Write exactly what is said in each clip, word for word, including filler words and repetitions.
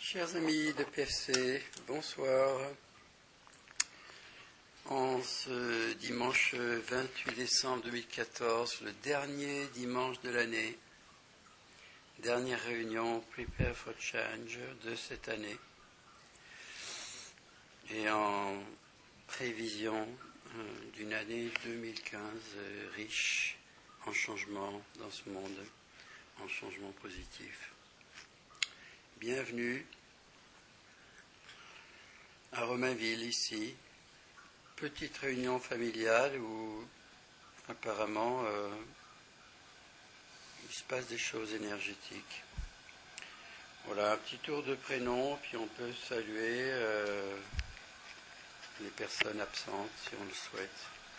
Chers amis de P F C, bonsoir. En ce dimanche vingt-huit décembre deux mille quatorze, le dernier dimanche de l'année, dernière réunion Prepare for Change de cette année, et en prévision euh, d'une année deux mille quinze euh, riche en changement dans ce monde, en changement positif. Bienvenue à Romainville, ici. Petite réunion familiale où apparemment euh, il se passe des choses énergétiques. Voilà, un petit tour de prénom, puis on peut saluer euh, les personnes absentes si on le souhaite.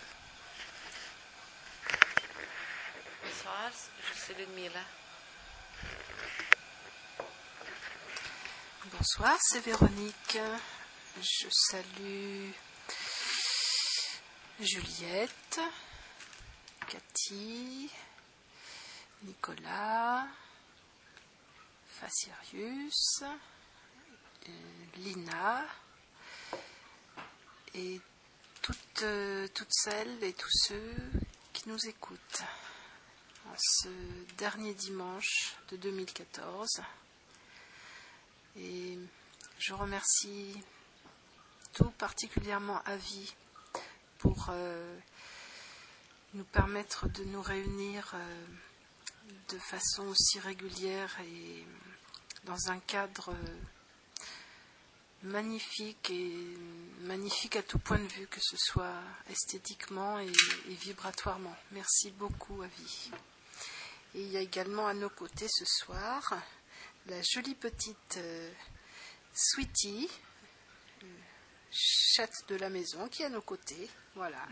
Bonsoir, je suis Ludmila. Bonsoir, c'est Véronique. Je salue Juliette, Cathy, Nicolas, Facirius, Lina et toutes, toutes celles et tous ceux qui nous écoutent en ce dernier dimanche de deux mille quatorze. Et je remercie tout particulièrement Avi pour euh, nous permettre de nous réunir euh, de façon aussi régulière et dans un cadre euh, magnifique et magnifique à tout point de vue, que ce soit esthétiquement et, et vibratoirement. Merci beaucoup Avi. Et il y a également à nos côtés ce soir la jolie petite euh, Sweetie, euh, chatte de la maison, qui est à nos côtés. Voilà.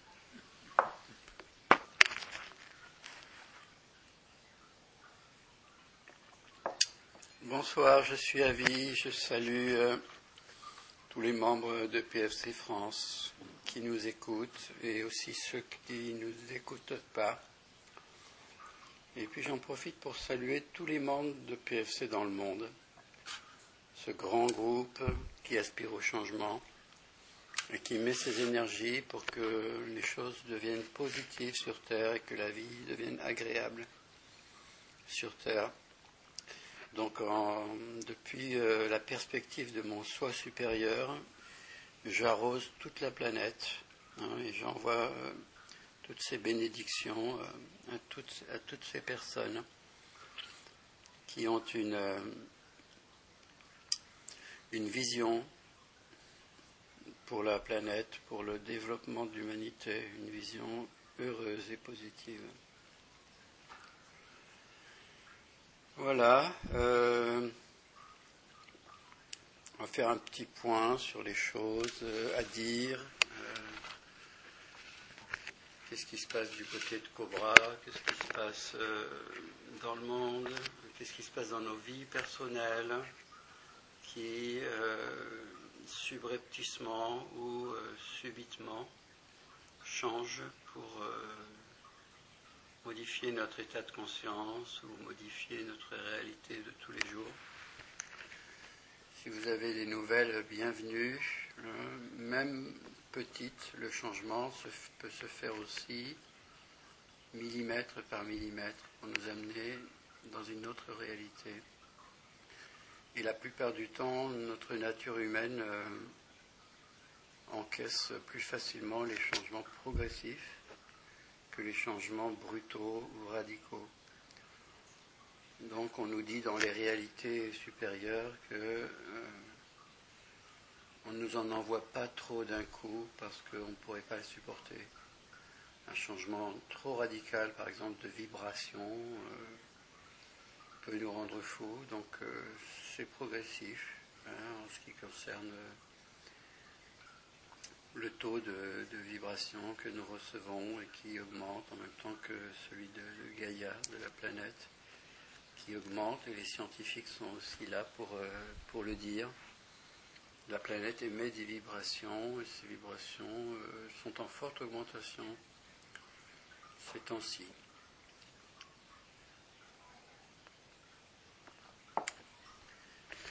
Bonsoir, je suis Avi, je salue euh, tous les membres de P F C France qui nous écoutent et aussi ceux qui ne nous écoutent pas. Et puis j'en profite pour saluer tous les membres de P F C dans le monde, ce grand groupe qui aspire au changement et qui met ses énergies pour que les choses deviennent positives sur Terre et que la vie devienne agréable sur Terre. Donc en, depuis euh, la perspective de mon soi supérieur, j'arrose toute la planète hein, et j'envoie euh, toutes ces bénédictions euh, à, toutes, à toutes ces personnes qui ont une, euh, une vision pour la planète, pour le développement de l'humanité, une vision heureuse et positive. Voilà, euh, on va faire un petit point sur les choses à dire. Euh, qu'est-ce qui se passe du côté de Cobra, qu'est-ce qui se passe euh, dans le monde, qu'est-ce qui se passe dans nos vies personnelles qui, euh, subrepticement ou euh, subitement, changent pour euh, modifier notre état de conscience ou modifier notre réalité de tous les jours. Si vous avez des nouvelles, bienvenue. Euh, même petite, le changement se, peut se faire aussi millimètre par millimètre pour nous amener dans une autre réalité. Et la plupart du temps, notre nature humaine euh, encaisse plus facilement les changements progressifs que les changements brutaux ou radicaux. Donc on nous dit dans les réalités supérieures que euh, on ne nous en envoie pas trop d'un coup parce qu'on ne pourrait pas le supporter. Un changement trop radical, par exemple de vibration, euh, peut nous rendre fous. Donc euh, c'est progressif hein, en ce qui concerne euh, le taux de, de vibration que nous recevons et qui augmente en même temps que celui de, de Gaïa, de la planète, qui augmente, et les scientifiques sont aussi là pour, euh, pour le dire. La planète émet des vibrations et ces vibrations euh, sont en forte augmentation ces temps-ci.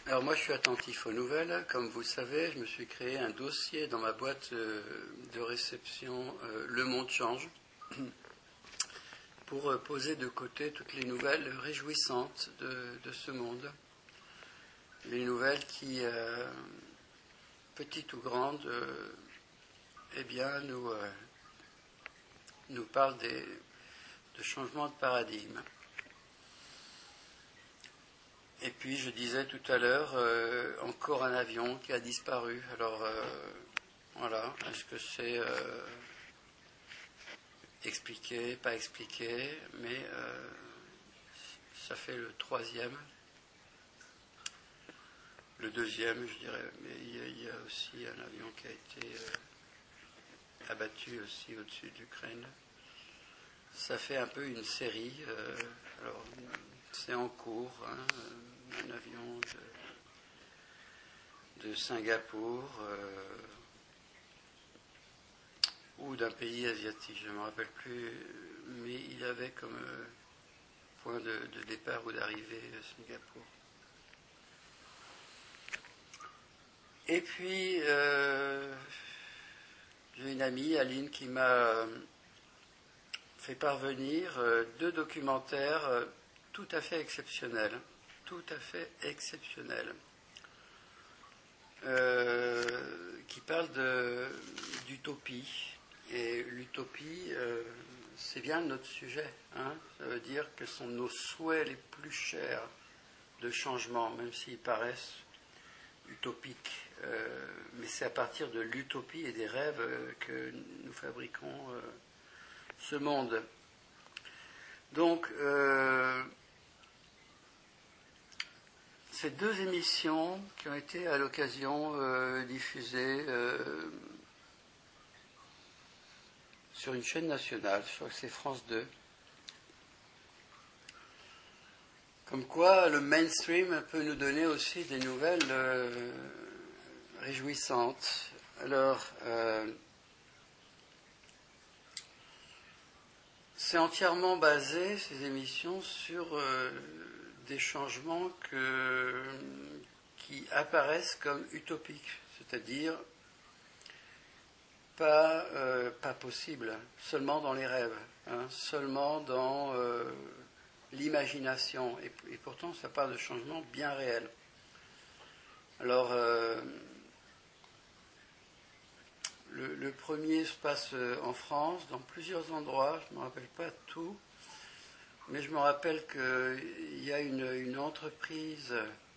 Alors moi je suis attentif aux nouvelles. Comme vous le savez, je me suis créé un dossier dans ma boîte de réception euh, Le Monde Change pour poser de côté toutes les nouvelles réjouissantes de, de ce monde. Les nouvelles qui, euh, petites ou grandes, euh, eh bien, nous, euh, nous parlent des, de changements de paradigme. Et puis, je disais tout à l'heure, euh, encore un avion qui a disparu. Alors, euh, voilà, est-ce que c'est euh, expliqué, pas expliqué, mais euh, ça fait le troisième. Le deuxième, je dirais, mais il y a, il y a aussi un avion qui a été euh, abattu aussi au-dessus de l'Ukraine. Ça fait un peu une série. Euh, alors, c'est en cours, hein, un avion de, de Singapour euh, ou d'un pays asiatique, je ne me rappelle plus, mais il avait comme euh, point de, de départ ou d'arrivée Singapour. Et puis, euh, j'ai une amie, Aline, qui m'a fait parvenir euh, deux documentaires euh, tout à fait exceptionnels. Tout à fait exceptionnels. Euh, qui parlent de, d'utopie. Et l'utopie, euh, c'est bien notre sujet. Hein. Ça veut dire que ce sont nos souhaits les plus chers de changement, même s'ils paraissent utopique, euh, mais c'est à partir de l'utopie et des rêves euh, que nous fabriquons euh, ce monde. Donc, euh, ces deux émissions qui ont été à l'occasion euh, diffusées euh, sur une chaîne nationale, je crois que c'est France deux, comme quoi le mainstream peut nous donner aussi des nouvelles euh, réjouissantes. Alors, euh, c'est entièrement basé, ces émissions, sur euh, des changements que, qui apparaissent comme utopiques, c'est-à-dire pas, euh, pas possibles, seulement dans les rêves, hein, seulement dans euh, l'imagination, et, et pourtant ça parle de changements bien réels. Alors, euh, le, le premier se passe en France, dans plusieurs endroits, je ne me rappelle pas tout, mais je me rappelle qu'il y a une, une entreprise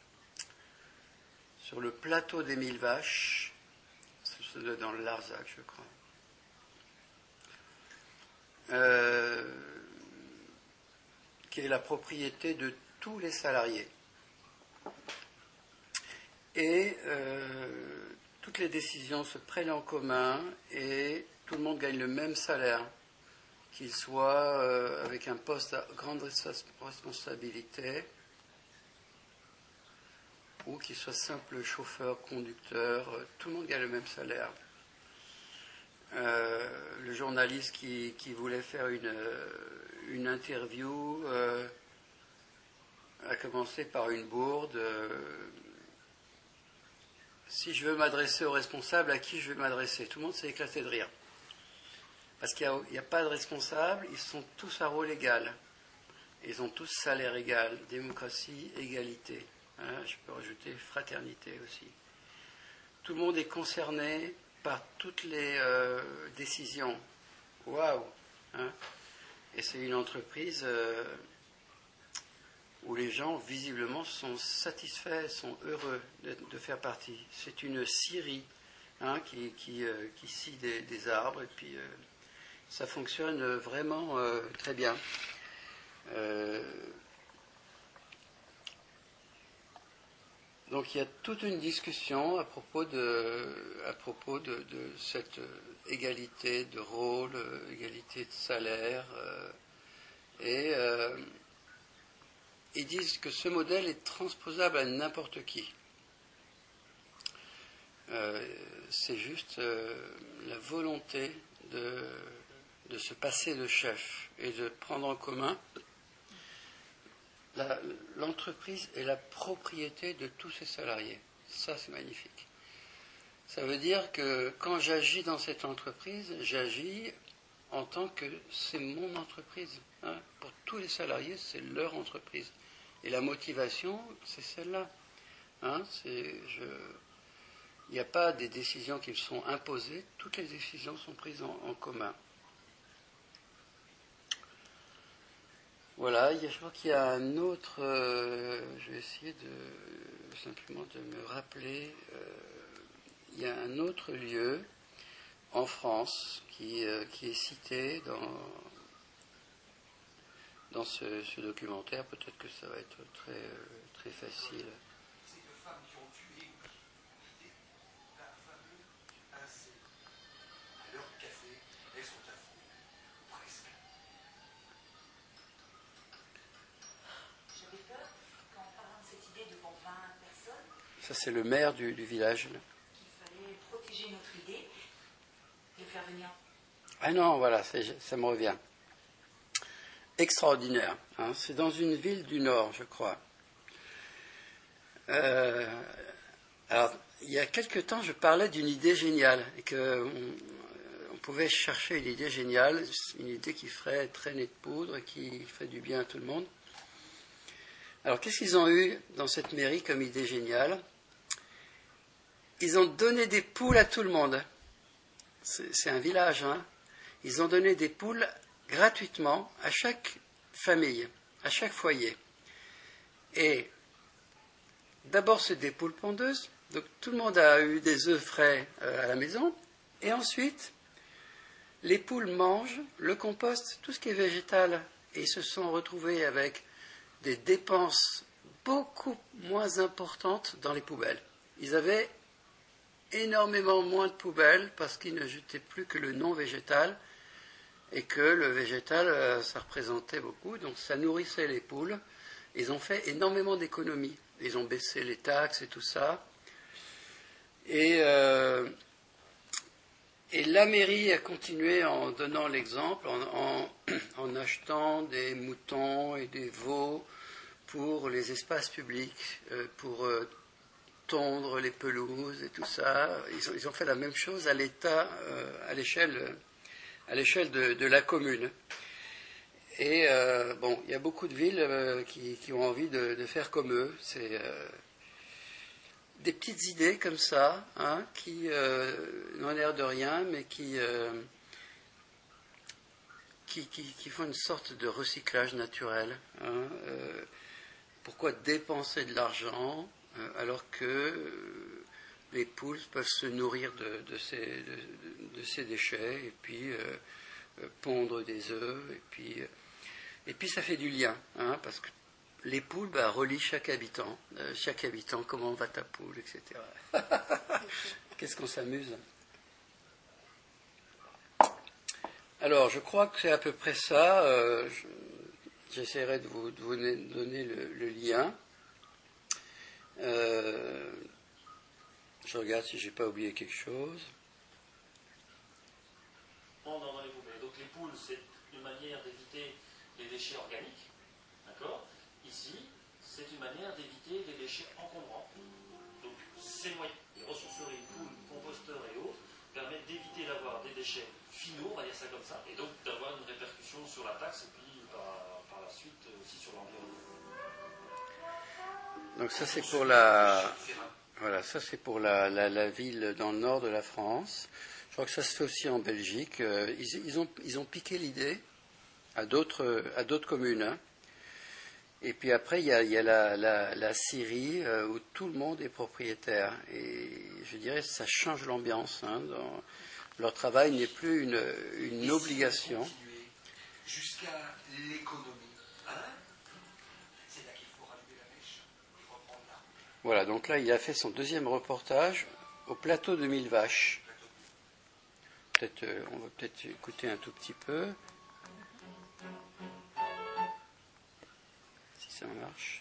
sur le plateau des Mille Vaches, c'est dans le Larzac, je crois, euh, qui est la propriété de tous les salariés. Et euh, toutes les décisions se prennent en commun et tout le monde gagne le même salaire, qu'il soit euh, avec un poste à grande responsabilité ou qu'il soit simple chauffeur, conducteur, tout le monde gagne le même salaire. Euh, le journaliste qui, qui voulait faire une, une interview euh, a commencé par une bourde. Euh, si je veux m'adresser aux responsables, à qui je vais m'adresser? Tout le monde s'est éclaté de rire. Parce qu'il n'y a, a pas de responsables, ils sont tous à rôle égal. Ils ont tous salaire égal, démocratie, égalité. Hein, je peux rajouter fraternité aussi. Tout le monde est concerné par toutes les euh, décisions. Waouh, hein. Et c'est une entreprise euh, où les gens, visiblement, sont satisfaits, sont heureux de, de faire partie. C'est une scierie, hein, qui, qui, euh, qui scie des, des arbres, et puis euh, ça fonctionne vraiment euh, très bien. Euh, donc il y a toute une discussion à propos de, à propos de, de cette égalité de rôle, égalité de salaire, euh, et euh, ils disent que ce modèle est transposable à n'importe qui. Euh, c'est juste euh, la volonté de, de se passer de chef et de prendre en commun la, l'entreprise est la propriété de tous ses salariés. Ça, c'est magnifique. Ça veut dire que quand j'agis dans cette entreprise, j'agis en tant que c'est mon entreprise. Hein. Pour tous les salariés, c'est leur entreprise. Et la motivation, c'est celle-là. Hein, c'est, je, il n'y a pas des décisions qui me sont imposées, toutes les décisions sont prises en, en commun. Voilà, il y a, je crois qu'il y a un autre, euh, je vais essayer de simplement de me rappeler, euh, il y a un autre lieu en France qui, euh, qui est cité dans, dans ce, ce documentaire, peut-être que ça va être très, très facile. Ça, c'est le maire du, du village. Là. Il fallait protéger notre idée et le faire venir. Ah non, voilà, c'est, ça me revient. Extraordinaire. Hein, c'est dans une ville du Nord, je crois. Euh, alors, il y a quelque temps, je parlais d'une idée géniale, et qu'on on pouvait chercher une idée géniale, une idée qui ferait traîner de poudre, qui ferait du bien à tout le monde. Alors, qu'est-ce qu'ils ont eu dans cette mairie comme idée géniale ? Ils ont donné des poules à tout le monde. C'est, c'est un village, hein. Ils ont donné des poules gratuitement à chaque famille, à chaque foyer. Et d'abord, c'est des poules pondeuses. Donc, tout le monde a eu des œufs frais euh, à la maison. Et ensuite, les poules mangent le compost, tout ce qui est végétal. Et ils se sont retrouvés avec des dépenses beaucoup moins importantes dans les poubelles. Ils avaient énormément moins de poubelles parce qu'ils ne jetaient plus que le non végétal et que le végétal, ça représentait beaucoup, donc ça nourrissait les poules. Ils ont fait énormément d'économies. Ils ont baissé les taxes et tout ça. Et, euh, et la mairie a continué en donnant l'exemple, en, en, en achetant des moutons et des veaux pour les espaces publics, euh, pour euh, tondre les pelouses et tout ça. Ils ont, ils ont fait la même chose à l'État, euh, à l'échelle, à l'échelle de, de la commune. Et euh, bon, il y a beaucoup de villes euh, qui, qui ont envie de, de faire comme eux. C'est euh, des petites idées comme ça, hein, qui euh, n'ont l'air de rien, mais qui, euh, qui, qui, qui font une sorte de recyclage naturel. Hein. Euh, pourquoi dépenser de l'argent alors que euh, les poules peuvent se nourrir de, de, ces, de, de ces déchets et puis euh, pondre des œufs et puis, euh, et puis ça fait du lien, hein, parce que les poules bah, relient chaque habitant, euh, chaque habitant, comment va ta poule, et cetera. Qu'est-ce qu'on s'amuse. Alors, je crois que c'est à peu près ça. Euh, je, j'essaierai de vous, de vous donner le, le lien. Euh, je regarde si je n'ai pas oublié quelque chose. Dans, dans les poubelles. Donc les poules, c'est une manière d'éviter les déchets organiques. D'accord ? Ici, c'est une manière d'éviter les déchets encombrants. Donc ces moyens, les ressourceries, poules, composteurs et autres, permettent d'éviter d'avoir des déchets finaux, on va dire ça comme ça, et donc d'avoir une répercussion sur la taxe et puis par, par la suite aussi sur l'environnement. Donc ça c'est pour la, voilà, ça c'est pour la, la, la ville dans le nord de la France. Je crois que ça se fait aussi en Belgique. Ils, ils, ont, ils ont piqué l'idée à d'autres, à d'autres communes. Hein. Et puis après il y a, il y a la, la, la Syrie où tout le monde est propriétaire. Et je dirais que ça change l'ambiance. Hein, dans, leur travail n'est plus une, une obligation. Jusqu'à l'économie. Voilà, donc là, il a fait son deuxième reportage au plateau de Mille Vaches. Peut-être, euh, on va peut-être écouter un tout petit peu. Si ça marche.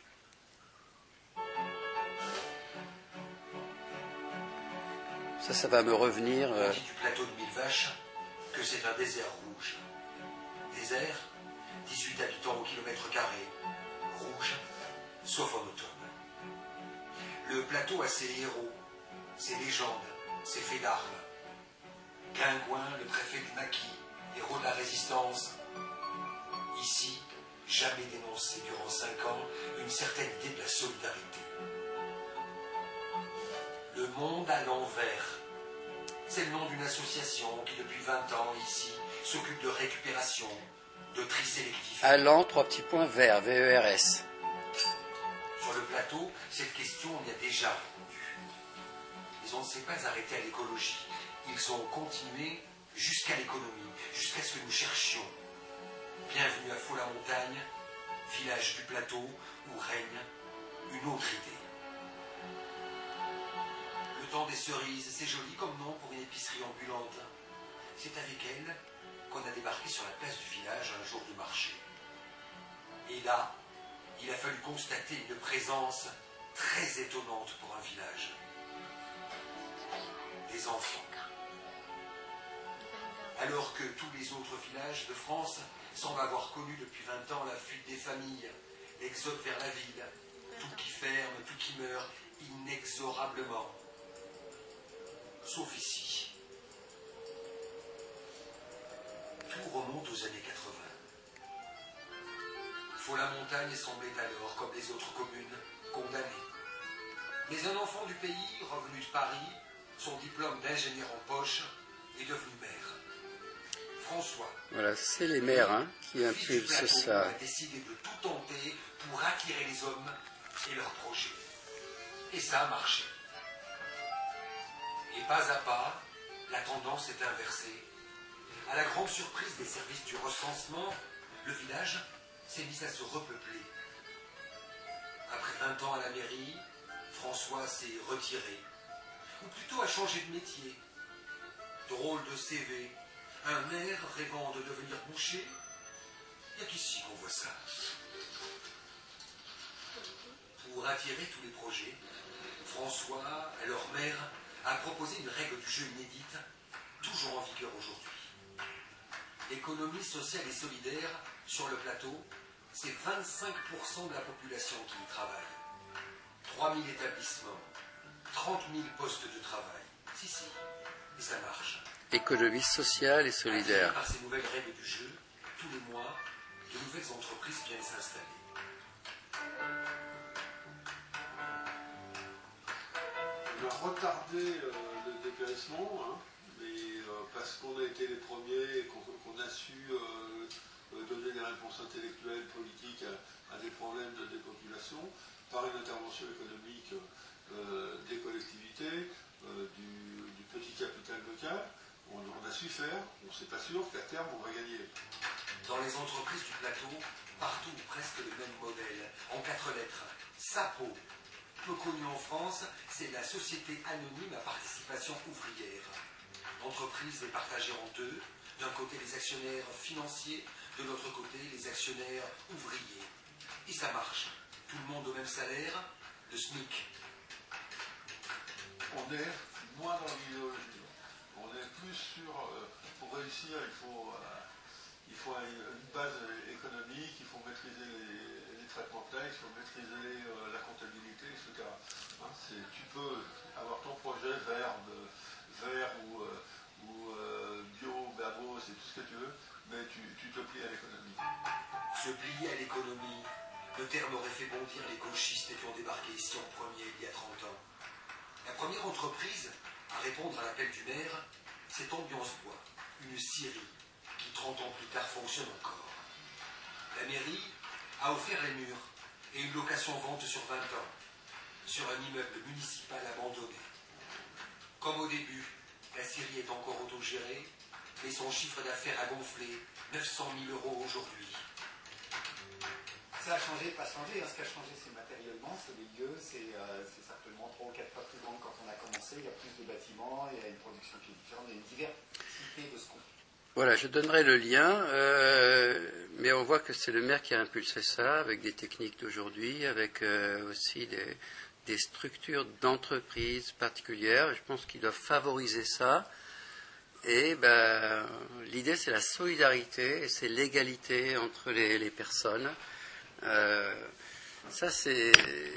Ça, ça va me revenir. Euh... On dit du plateau de Mille Vaches que c'est un désert rouge. Désert, dix-huit habitants au kilomètre carré. rouge, sauf en automne. Le plateau a ses héros, ses légendes, ses faits d'armes. Guingouin, le préfet du maquis, héros de la résistance. Ici, jamais dénoncé durant cinq ans une certaine idée de la solidarité. Le monde à l'envers. C'est le nom d'une association qui, depuis vingt ans, ici, s'occupe de récupération, de tri sélectif. Allant, trois petits points, vert, V E R S. Sur le plateau, cette question on y a déjà répondu. Mais on ne s'est pas arrêté à l'écologie. Ils ont continué jusqu'à l'économie, jusqu'à ce que nous cherchions. Bienvenue à Faux-la-Montagne, village du plateau où règne une autre idée. Le temps des cerises, c'est joli comme nom pour une épicerie ambulante. C'est avec elle qu'on a débarqué sur la place du village un jour du marché. Et là, il a fallu constater une présence très étonnante pour un village. Des enfants. Alors que tous les autres villages de France semblent avoir connu depuis vingt ans la fuite des familles, l'exode vers la ville, tout qui ferme, tout qui meurt, inexorablement. Sauf ici. Tout remonte aux années quatre-vingts. Faux-la-Montagne semblait alors, comme les autres communes, condamnée. Mais un enfant du pays, revenu de Paris, son diplôme d'ingénieur en poche, est devenu maire. François, Voilà, c'est les maires hein, qui impulsent ça. a décidé de tout tenter pour attirer les hommes et leurs projets. Et ça a marché. Et pas à pas, la tendance est inversée. À la grande surprise des services du recensement, le village s'est mis à se repeupler. Après vingt ans à la mairie, François s'est retiré. Ou plutôt a changé de métier. Drôle de C V. Un maire rêvant de devenir boucher. Il n'y a qu'ici qu'on voit ça. Pour attirer tous les projets, François, alors maire, a proposé une règle du jeu inédite, toujours en vigueur aujourd'hui. L'économie sociale et solidaire sur le plateau, c'est vingt-cinq pour cent de la population qui y travaille. trois mille établissements, trente mille postes de travail. Si, si, et ça marche. Économie sociale et solidaire. Par ces nouvelles règles du jeu, tous les mois, de nouvelles entreprises viennent s'installer. On a retardé euh, le dépérissement, hein, mais euh, parce qu'on a été les premiers et qu'on qu'on a su euh, donner des réponses intellectuelles, politiques à, à des problèmes de dépopulation par une intervention économique euh, des collectivités, euh, du, du petit capital local. On, on a su faire, on ne sait pas sûr qu'à terme on va gagner. Dans les entreprises du plateau, partout presque le même modèle, en quatre lettres. SAPO, peu connu en France, c'est la Société Anonyme à Participation Ouvrière. L'entreprise est partagée en deux. D'un côté les actionnaires financiers, de l'autre côté les actionnaires ouvriers. Et ça marche. Tout le monde au même salaire, le SMIC. On est moins dans l'idéologie. On est plus sur, euh, pour réussir, il faut, euh, il faut une base économique, il faut maîtriser les, les traitements de texte, il faut maîtriser euh, la comptabilité, et cetera. Hein, tu peux avoir ton projet vert, de, vert ou, euh, ou euh, bio, babo, c'est tout ce que tu veux, mais tu, tu te plies à l'économie. Se plier à l'économie, le terme aurait fait bondir les gauchistes qui ont débarqué ici en premier il y a trente ans. La première entreprise à répondre à l'appel du maire, c'est Ambiance Bois, une scierie qui trente ans plus tard fonctionne encore. La mairie a offert les murs et une location-vente sur vingt ans, sur un immeuble municipal abandonné. Comme au début, la scierie est encore autogérée, mais son chiffre d'affaires a gonflé, neuf cent mille euros aujourd'hui. Ça a changé, pas changé. Hein. Ce qui a changé, c'est matériellement, c'est les lieux, c'est euh, certainement trois ou quatre fois plus grand que quand on a commencé. Il y a plus de bâtiments, il y a une production qui est différente, il y a une diversité de ce qu'on fait. Voilà, je donnerai le lien, euh, mais on voit que c'est le maire qui a impulsé ça, avec des techniques d'aujourd'hui, avec euh, aussi des, des structures d'entreprise particulières. Je pense qu'ils doivent favoriser ça. Et ben, l'idée, c'est la solidarité et c'est l'égalité entre les, les personnes. Euh, ça, c'est,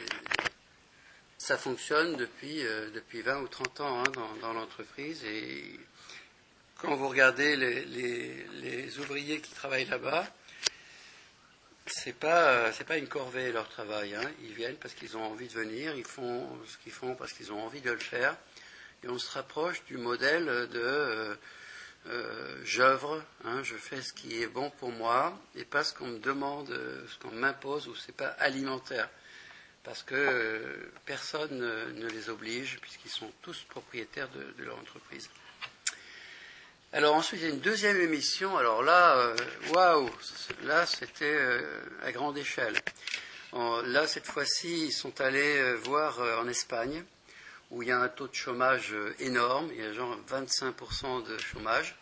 ça fonctionne depuis, euh, depuis vingt ou trente ans hein, dans, dans l'entreprise. Et quand vous regardez les, les, les ouvriers qui travaillent là-bas, c'est pas, c'est pas une corvée leur travail. Hein. Ils viennent parce qu'ils ont envie de venir, ils font ce qu'ils font parce qu'ils ont envie de le faire. Et on se rapproche du modèle de euh, euh, j'œuvre, hein, je fais ce qui est bon pour moi et pas ce qu'on me demande, ce qu'on m'impose ou c'est pas alimentaire. Parce que euh, personne ne, ne les oblige puisqu'ils sont tous propriétaires de, de leur entreprise. Alors ensuite il y a une deuxième émission. Alors là, waouh, wow, là c'était euh, à grande échelle. En, là cette fois-ci ils sont allés euh, voir euh, en Espagne où il y a un taux de chômage euh, énorme. Il y a genre vingt-cinq pour cent de chômage.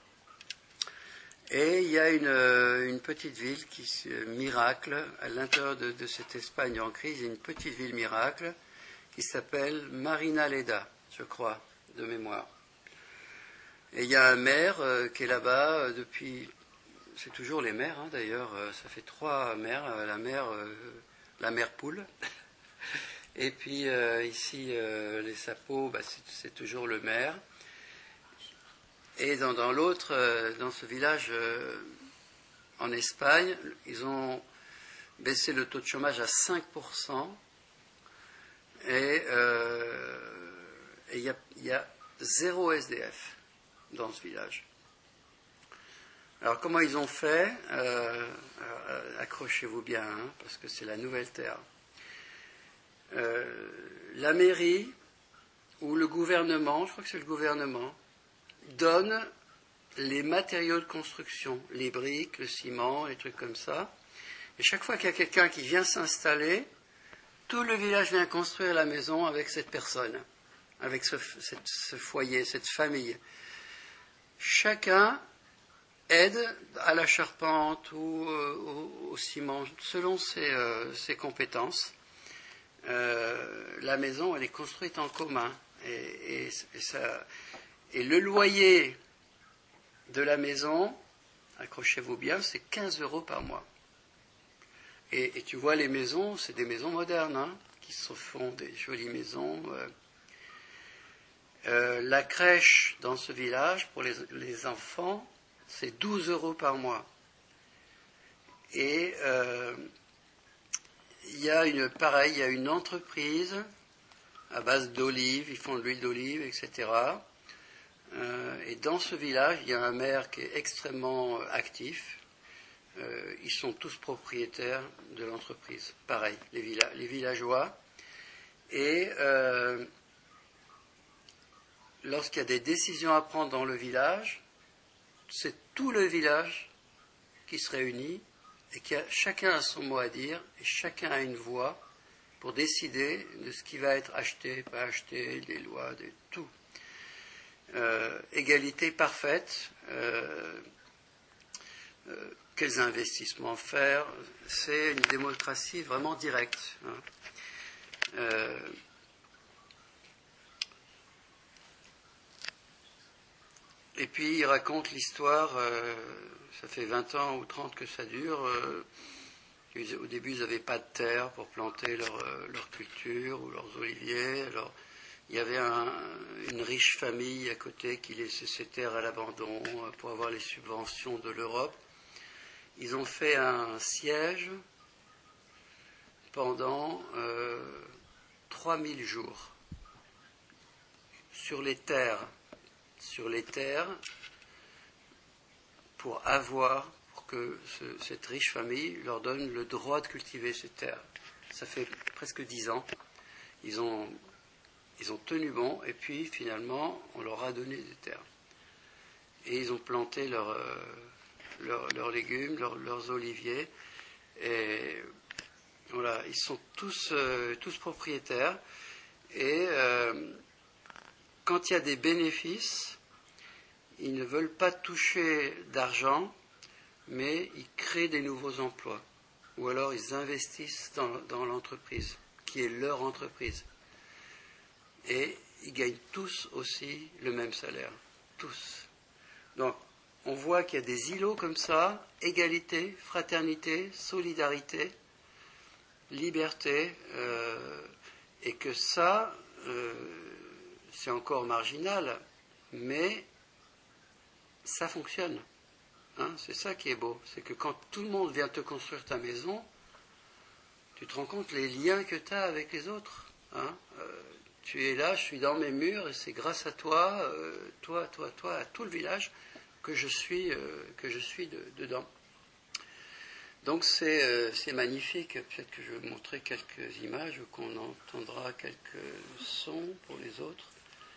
Et il y a une, euh, une petite ville qui euh, miracle à l'intérieur de, de cette Espagne en crise. Il y a une petite ville miracle qui s'appelle Marinaleda, je crois, de mémoire. Et il y a un maire euh, qui est là-bas euh, depuis, c'est toujours les maires hein, d'ailleurs, euh, ça fait trois maires, euh, la mère, euh, la mère poule, et puis euh, ici euh, les sapos, bah, c'est, c'est toujours le maire. Et dans, dans l'autre, euh, dans ce village euh, en Espagne, ils ont baissé le taux de chômage à cinq pour cent, et euh, il y a, y a zéro S D F. Dans ce village. Alors comment ils ont fait euh, euh, accrochez-vous bien, hein, parce que c'est la nouvelle terre. Euh, la mairie ou le gouvernement, je crois que c'est le gouvernement, donne les matériaux de construction, les briques, le ciment, les trucs comme ça. Et chaque fois qu'il y a quelqu'un qui vient s'installer, tout le village vient construire la maison avec cette personne, avec ce, cette, ce foyer, cette famille. Chacun aide à la charpente ou euh, au, au ciment, selon ses, euh, ses compétences. Euh, la maison, elle est construite en commun. Et, et, et, ça, et le loyer de la maison, accrochez-vous bien, c'est quinze euros par mois. Et, et tu vois, les maisons, c'est des maisons modernes, hein, qui se font des jolies maisons. Euh, Euh, la crèche dans ce village, pour les, les enfants, c'est douze euros par mois. Et euh, il y a une, pareil, il y a une entreprise à base d'olives, ils font de l'huile d'olive, et cetera. Euh, et dans ce village, il y a un maire qui est extrêmement actif. Euh, ils sont tous propriétaires de l'entreprise. Pareil, les, villa- les villageois. Et euh, lorsqu'il y a des décisions à prendre dans le village, c'est tout le village qui se réunit et qui a, chacun a son mot à dire et chacun a une voix pour décider de ce qui va être acheté, pas acheté, des lois, de tout. Euh, égalité parfaite, euh, euh, quels investissements faire, c'est une démocratie vraiment directe. Hein. Euh, Et puis il raconte l'histoire, euh, ça fait vingt ans ou trente que ça dure. Euh, au début, ils n'avaient pas de terre pour planter leur, euh, leur culture ou leurs oliviers. Alors, il y avait un, une riche famille à côté qui laissait ses terres à l'abandon euh, pour avoir les subventions de l'Europe. Ils ont fait un siège pendant euh, trois mille jours sur les terres. sur les terres pour avoir, pour que ce, cette riche famille leur donne le droit de cultiver ces terres. Ça fait presque dix ans. Ils ont, ils ont tenu bon et puis finalement on leur a donné des terres. Et ils ont planté leurs leur, leur légumes, leur, leurs oliviers. Et voilà, ils sont tous, euh, tous propriétaires. Et euh, quand il y a des bénéfices, ils ne veulent pas toucher d'argent, mais ils créent des nouveaux emplois. Ou alors ils investissent dans, dans l'entreprise, qui est leur entreprise. Et ils gagnent tous aussi le même salaire. Tous. Donc, on voit qu'il y a des îlots comme ça, égalité, fraternité, solidarité. liberté, euh, et que ça, euh, c'est encore marginal, mais ça fonctionne. Hein, c'est ça qui est beau, c'est que quand tout le monde vient te construire ta maison, tu te rends compte les liens que tu as avec les autres. Hein, euh, tu es là, je suis dans mes murs, et c'est grâce à toi, euh, toi, toi, toi, à tout le village, que je suis, euh, que je suis de, dedans. Donc c'est, euh, c'est magnifique. Peut-être que je vais vous montrer quelques images ou qu'on entendra quelques sons pour les autres.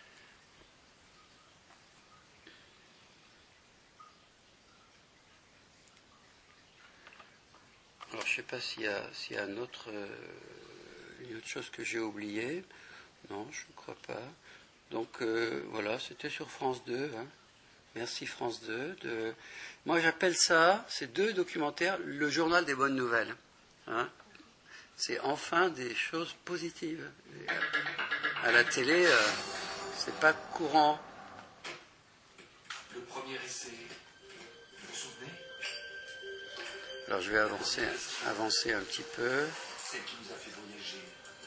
Alors je ne sais pas s'il y a, s'il y a un autre, euh, une autre chose que j'ai oubliée. Non, je ne crois pas. Donc euh, voilà, c'était sur France deux. Hein. Merci France deux. De... Moi j'appelle ça, ces deux documentaires, le journal des bonnes nouvelles. Hein. C'est enfin des choses positives. Et à la télé, euh, c'est pas courant. Le premier essai, vous vous souvenez? Alors je vais avancer, avancer un petit peu. Celle qui nous a fait voyager.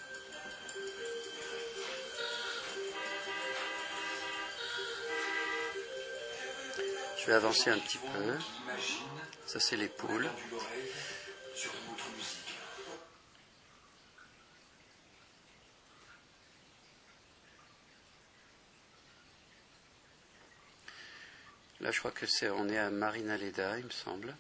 Je vais avancer un petit peu. Qui imagine, Ça c'est les poules. tendu l'oreille sur une autre musique. Là je crois que c'est, on est à Marinaleda, il me semble.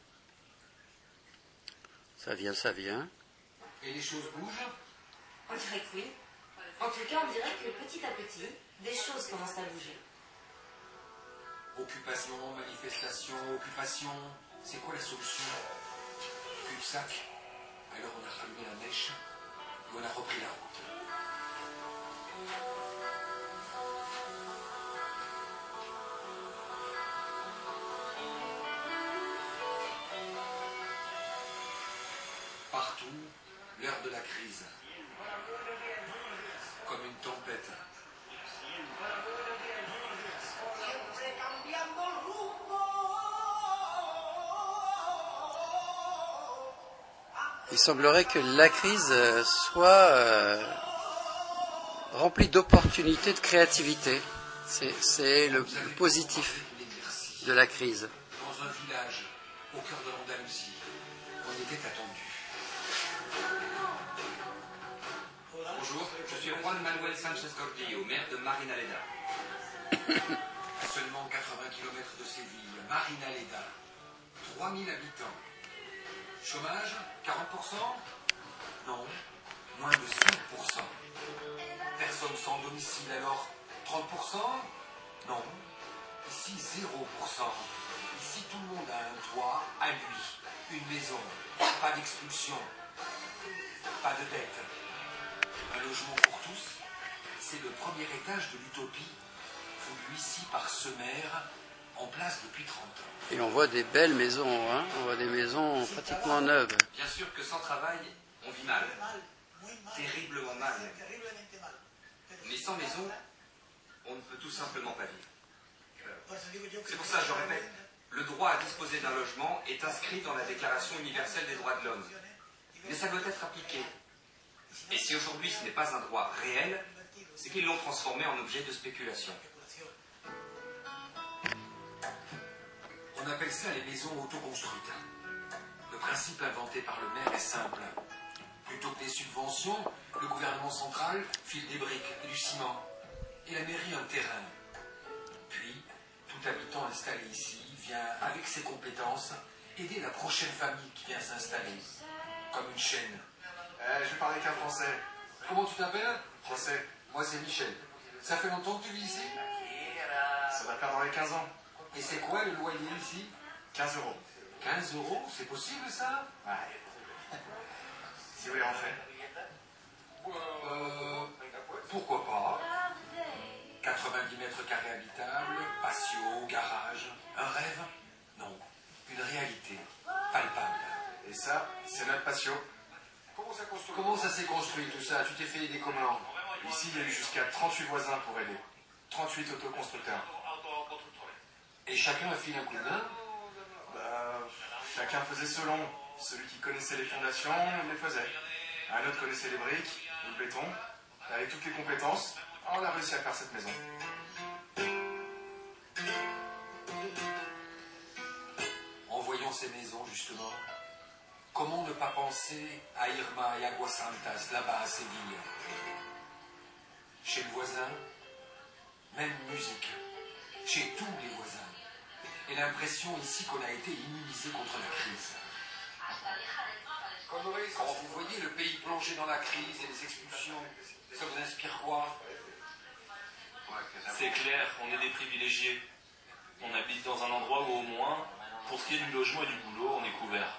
Ça vient, ça vient. Et les choses bougent? On dirait que oui. En tout cas, on dirait que petit à petit, des choses commencent à bouger. Occupation, manifestation, occupation. C'est quoi la solution? Cul-de-sac. Alors on a rallumé la mèche et on a repris la route. Partout, l'heure de la crise. Comme une tempête. Il semblerait que la crise soit euh, remplie d'opportunités de créativité. C'est, c'est le positif de la crise. Dans un village, au cœur de l'Andalousie, on était attendu. Bonjour, je suis Juan Manuel Sánchez Gordillo, maire de Marinaleda. À seulement quatre-vingts kilomètres de Séville, Marinaleda, trois mille habitants. Chômage, quarante pour cent? Non, moins de cinq pour cent. Personnes sans domicile, alors trente pour cent? Non, ici zéro pour cent. Ici tout le monde a un toit à lui, une maison, pas d'expulsion, pas de dette. Un logement pour tous, c'est le premier étage de l'utopie, voulu ici par ce maire, en place depuis trente ans. Et on voit des belles maisons, hein. On voit des maisons pratiquement neuves. Bien sûr que sans travail, on vit mal. Terriblement mal. Mais sans maison, on ne peut tout simplement pas vivre. C'est pour ça que je répète, le droit à disposer d'un logement est inscrit dans la Déclaration universelle des droits de l'homme. Mais ça doit être appliqué. Et si aujourd'hui ce n'est pas un droit réel, c'est qu'ils l'ont transformé en objet de spéculation. On appelle ça les maisons autoconstruites. Le principe inventé par le maire est simple. Plutôt que des subventions, le gouvernement central file des briques et du ciment, et la mairie un terrain. Puis, tout habitant installé ici vient, avec ses compétences, aider la prochaine famille qui vient s'installer, comme une chaîne. Euh, je parle qu'un français. Comment tu t'appelles? Français. Moi c'est Michel. Ça fait longtemps que tu vis ici? Ça va faire dans les quinze ans. Et c'est quoi le loyer ici? quinze euros. quinze euros? C'est possible ça? Ouais. Si vous voulez rentrer. Euh, pourquoi pas? quatre-vingt-dix mètres carrés habitables, patio, garage. Un rêve? Non. Une réalité. Palpable. Et ça, c'est notre patio. Comment ça s'est construit tout ça? Tu t'es fait aider comment? Ici, il y a eu jusqu'à trente-huit voisins pour aider. trente-huit autoconstructeurs. Et chacun a filé un coup de main? Bah, chacun faisait selon. Celui qui connaissait les fondations les faisait. Un autre connaissait les briques, ou le béton. Avec toutes les compétences, on a réussi à faire cette maison. En voyant ces maisons, justement, comment ne pas penser à Irma et Aguasantas, là-bas à Séville? Chez le voisin, même musique. Chez tous les voisins. Et l'impression ici qu'on a été immunisé contre la crise. Quand vous voyez le pays plongé dans la crise et les expulsions, ça vous inspire quoi? C'est clair, on est des privilégiés. On habite dans un endroit où au moins, pour ce qui est du logement et du boulot, on est couvert.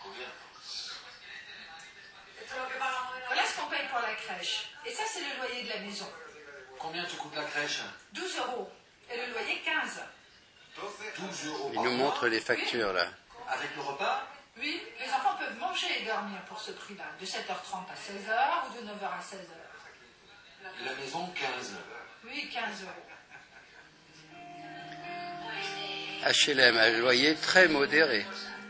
Voilà ce qu'on paye pour la crèche. Et ça, c'est le loyer de la maison. Combien te coûte la crèche? douze euros. Et le loyer, quinze. douze euros. Il nous montre les factures là. Avec le repas? Oui, les enfants peuvent manger et dormir pour ce prix-là, de sept heures trente à seize heures ou de neuf heures à seize heures. La maison, quinze. Oui, quinze euros. H L M, un loyer très modéré.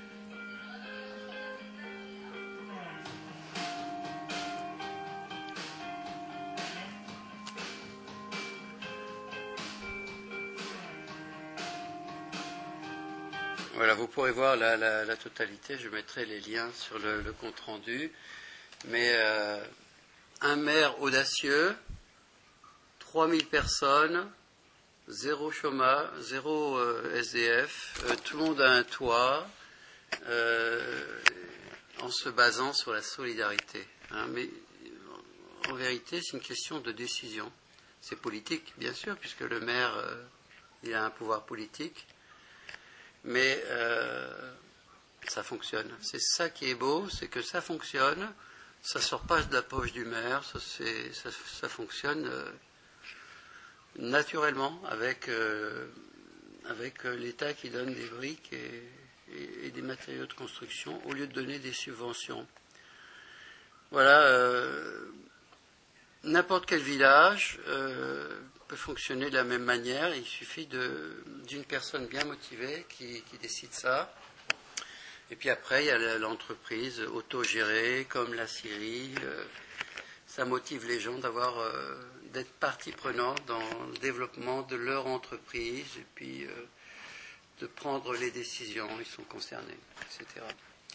Voilà, vous pourrez voir la, la, la totalité, je mettrai les liens sur le, le compte-rendu. Mais euh, un maire audacieux, trois mille personnes, zéro chômage, zéro euh, S D F, euh, tout le monde a un toit, euh, en se basant sur la solidarité. Hein, mais en vérité, c'est une question de décision. C'est politique, bien sûr, puisque le maire, euh, il a un pouvoir politique. Mais euh, ça fonctionne. C'est ça qui est beau, c'est que ça fonctionne, ça ne sort pas de la poche du maire, ça, c'est, ça, ça fonctionne euh, naturellement avec, euh, avec l'État qui donne des briques et, et, et des matériaux de construction au lieu de donner des subventions. Voilà, euh, n'importe quel village euh, peut fonctionner de la même manière. Il suffit de, d'une personne bien motivée qui, qui décide ça. Et puis après, il y a l'entreprise autogérée, comme la Syrie. Euh, ça motive les gens d'avoir, euh, d'être partie prenante dans le développement de leur entreprise et puis euh, de prendre les décisions. Ils sont concernés, et cetera.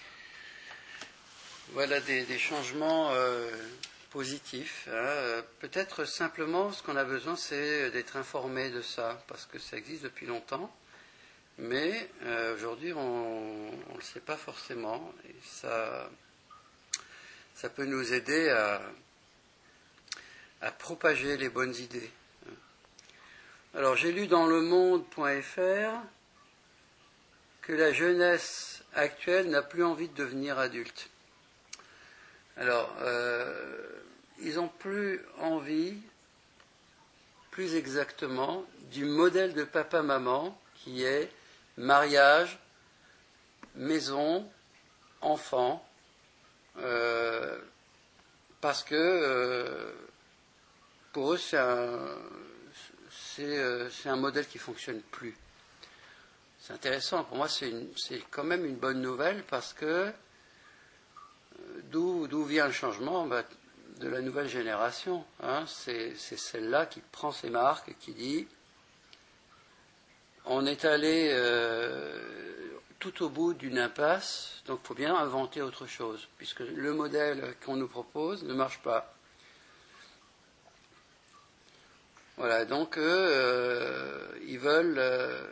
Voilà des, des changements euh, positifs. Hein. Peut-être simplement, ce qu'on a besoin, c'est d'être informé de ça, parce que ça existe depuis longtemps. Mais euh, aujourd'hui, on ne le sait pas forcément. Et ça, ça peut nous aider à, à propager les bonnes idées. Alors, j'ai lu dans le monde point F R que la jeunesse actuelle n'a plus envie de devenir adulte. Alors, euh, ils n'ont plus envie, plus exactement, du modèle de papa-maman qui est mariage, maison, enfant, euh, parce que euh, pour eux, c'est un, c'est, euh, c'est un modèle qui ne fonctionne plus. C'est intéressant, pour moi, c'est, une, c'est quand même une bonne nouvelle parce que D'où, d'où vient le changement? Ben, de la nouvelle génération. Hein. C'est, c'est celle-là qui prend ses marques et qui dit on est allé euh, tout au bout d'une impasse, donc il faut bien inventer autre chose, puisque le modèle qu'on nous propose ne marche pas. Voilà, donc eux, euh, ils veulent euh,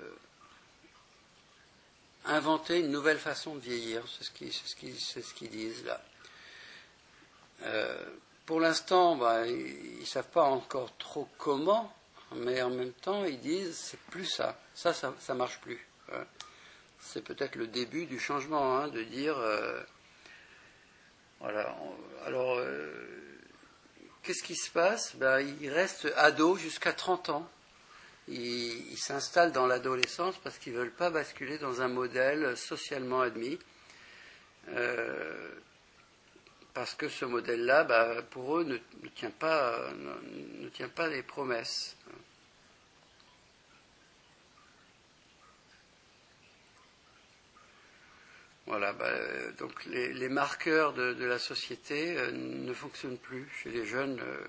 inventer une nouvelle façon de vieillir, c'est ce qu'ils, c'est ce qu'ils, c'est ce qu'ils disent là. Euh, pour l'instant, bah, ils ne savent pas encore trop comment, mais en même temps, ils disent c'est plus ça. Ça, ça, ça marche plus. Hein. C'est peut-être le début du changement, hein, de dire euh, voilà. On, alors, euh, qu'est-ce qui se passe? Ben, ils restent ados jusqu'à trente ans. Ils, ils s'installent dans l'adolescence parce qu'ils ne veulent pas basculer dans un modèle socialement admis. Euh, Parce que ce modèle-là, bah, pour eux, ne, ne tient pas, ne, ne tient pas les promesses. Voilà, bah, donc les, les marqueurs de, de la société euh, ne fonctionnent plus chez les jeunes, euh,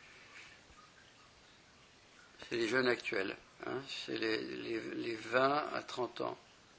chez les jeunes actuels, hein, chez les, les, les vingt à trente ans.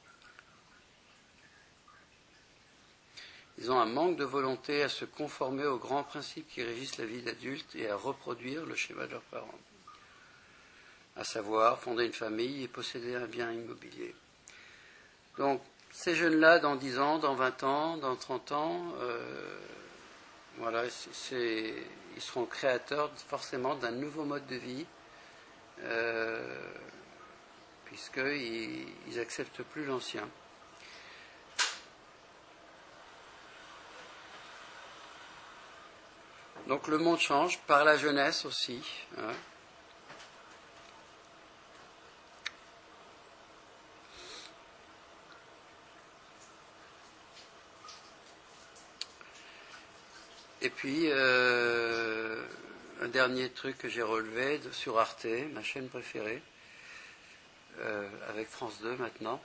Ils ont un manque de volonté à se conformer aux grands principes qui régissent la vie d'adulte et à reproduire le schéma de leurs parents, à savoir fonder une famille et posséder un bien immobilier. Donc, ces jeunes-là, dans dix ans, dans vingt ans, dans trente ans, euh, voilà, c'est, c'est, ils seront créateurs forcément d'un nouveau mode de vie, euh, puisqu'ils ils acceptent plus l'ancien. Donc le monde change, par la jeunesse aussi. Hein. Et puis, euh, un dernier truc que j'ai relevé de, sur Arte, ma chaîne préférée, euh, avec France deux maintenant.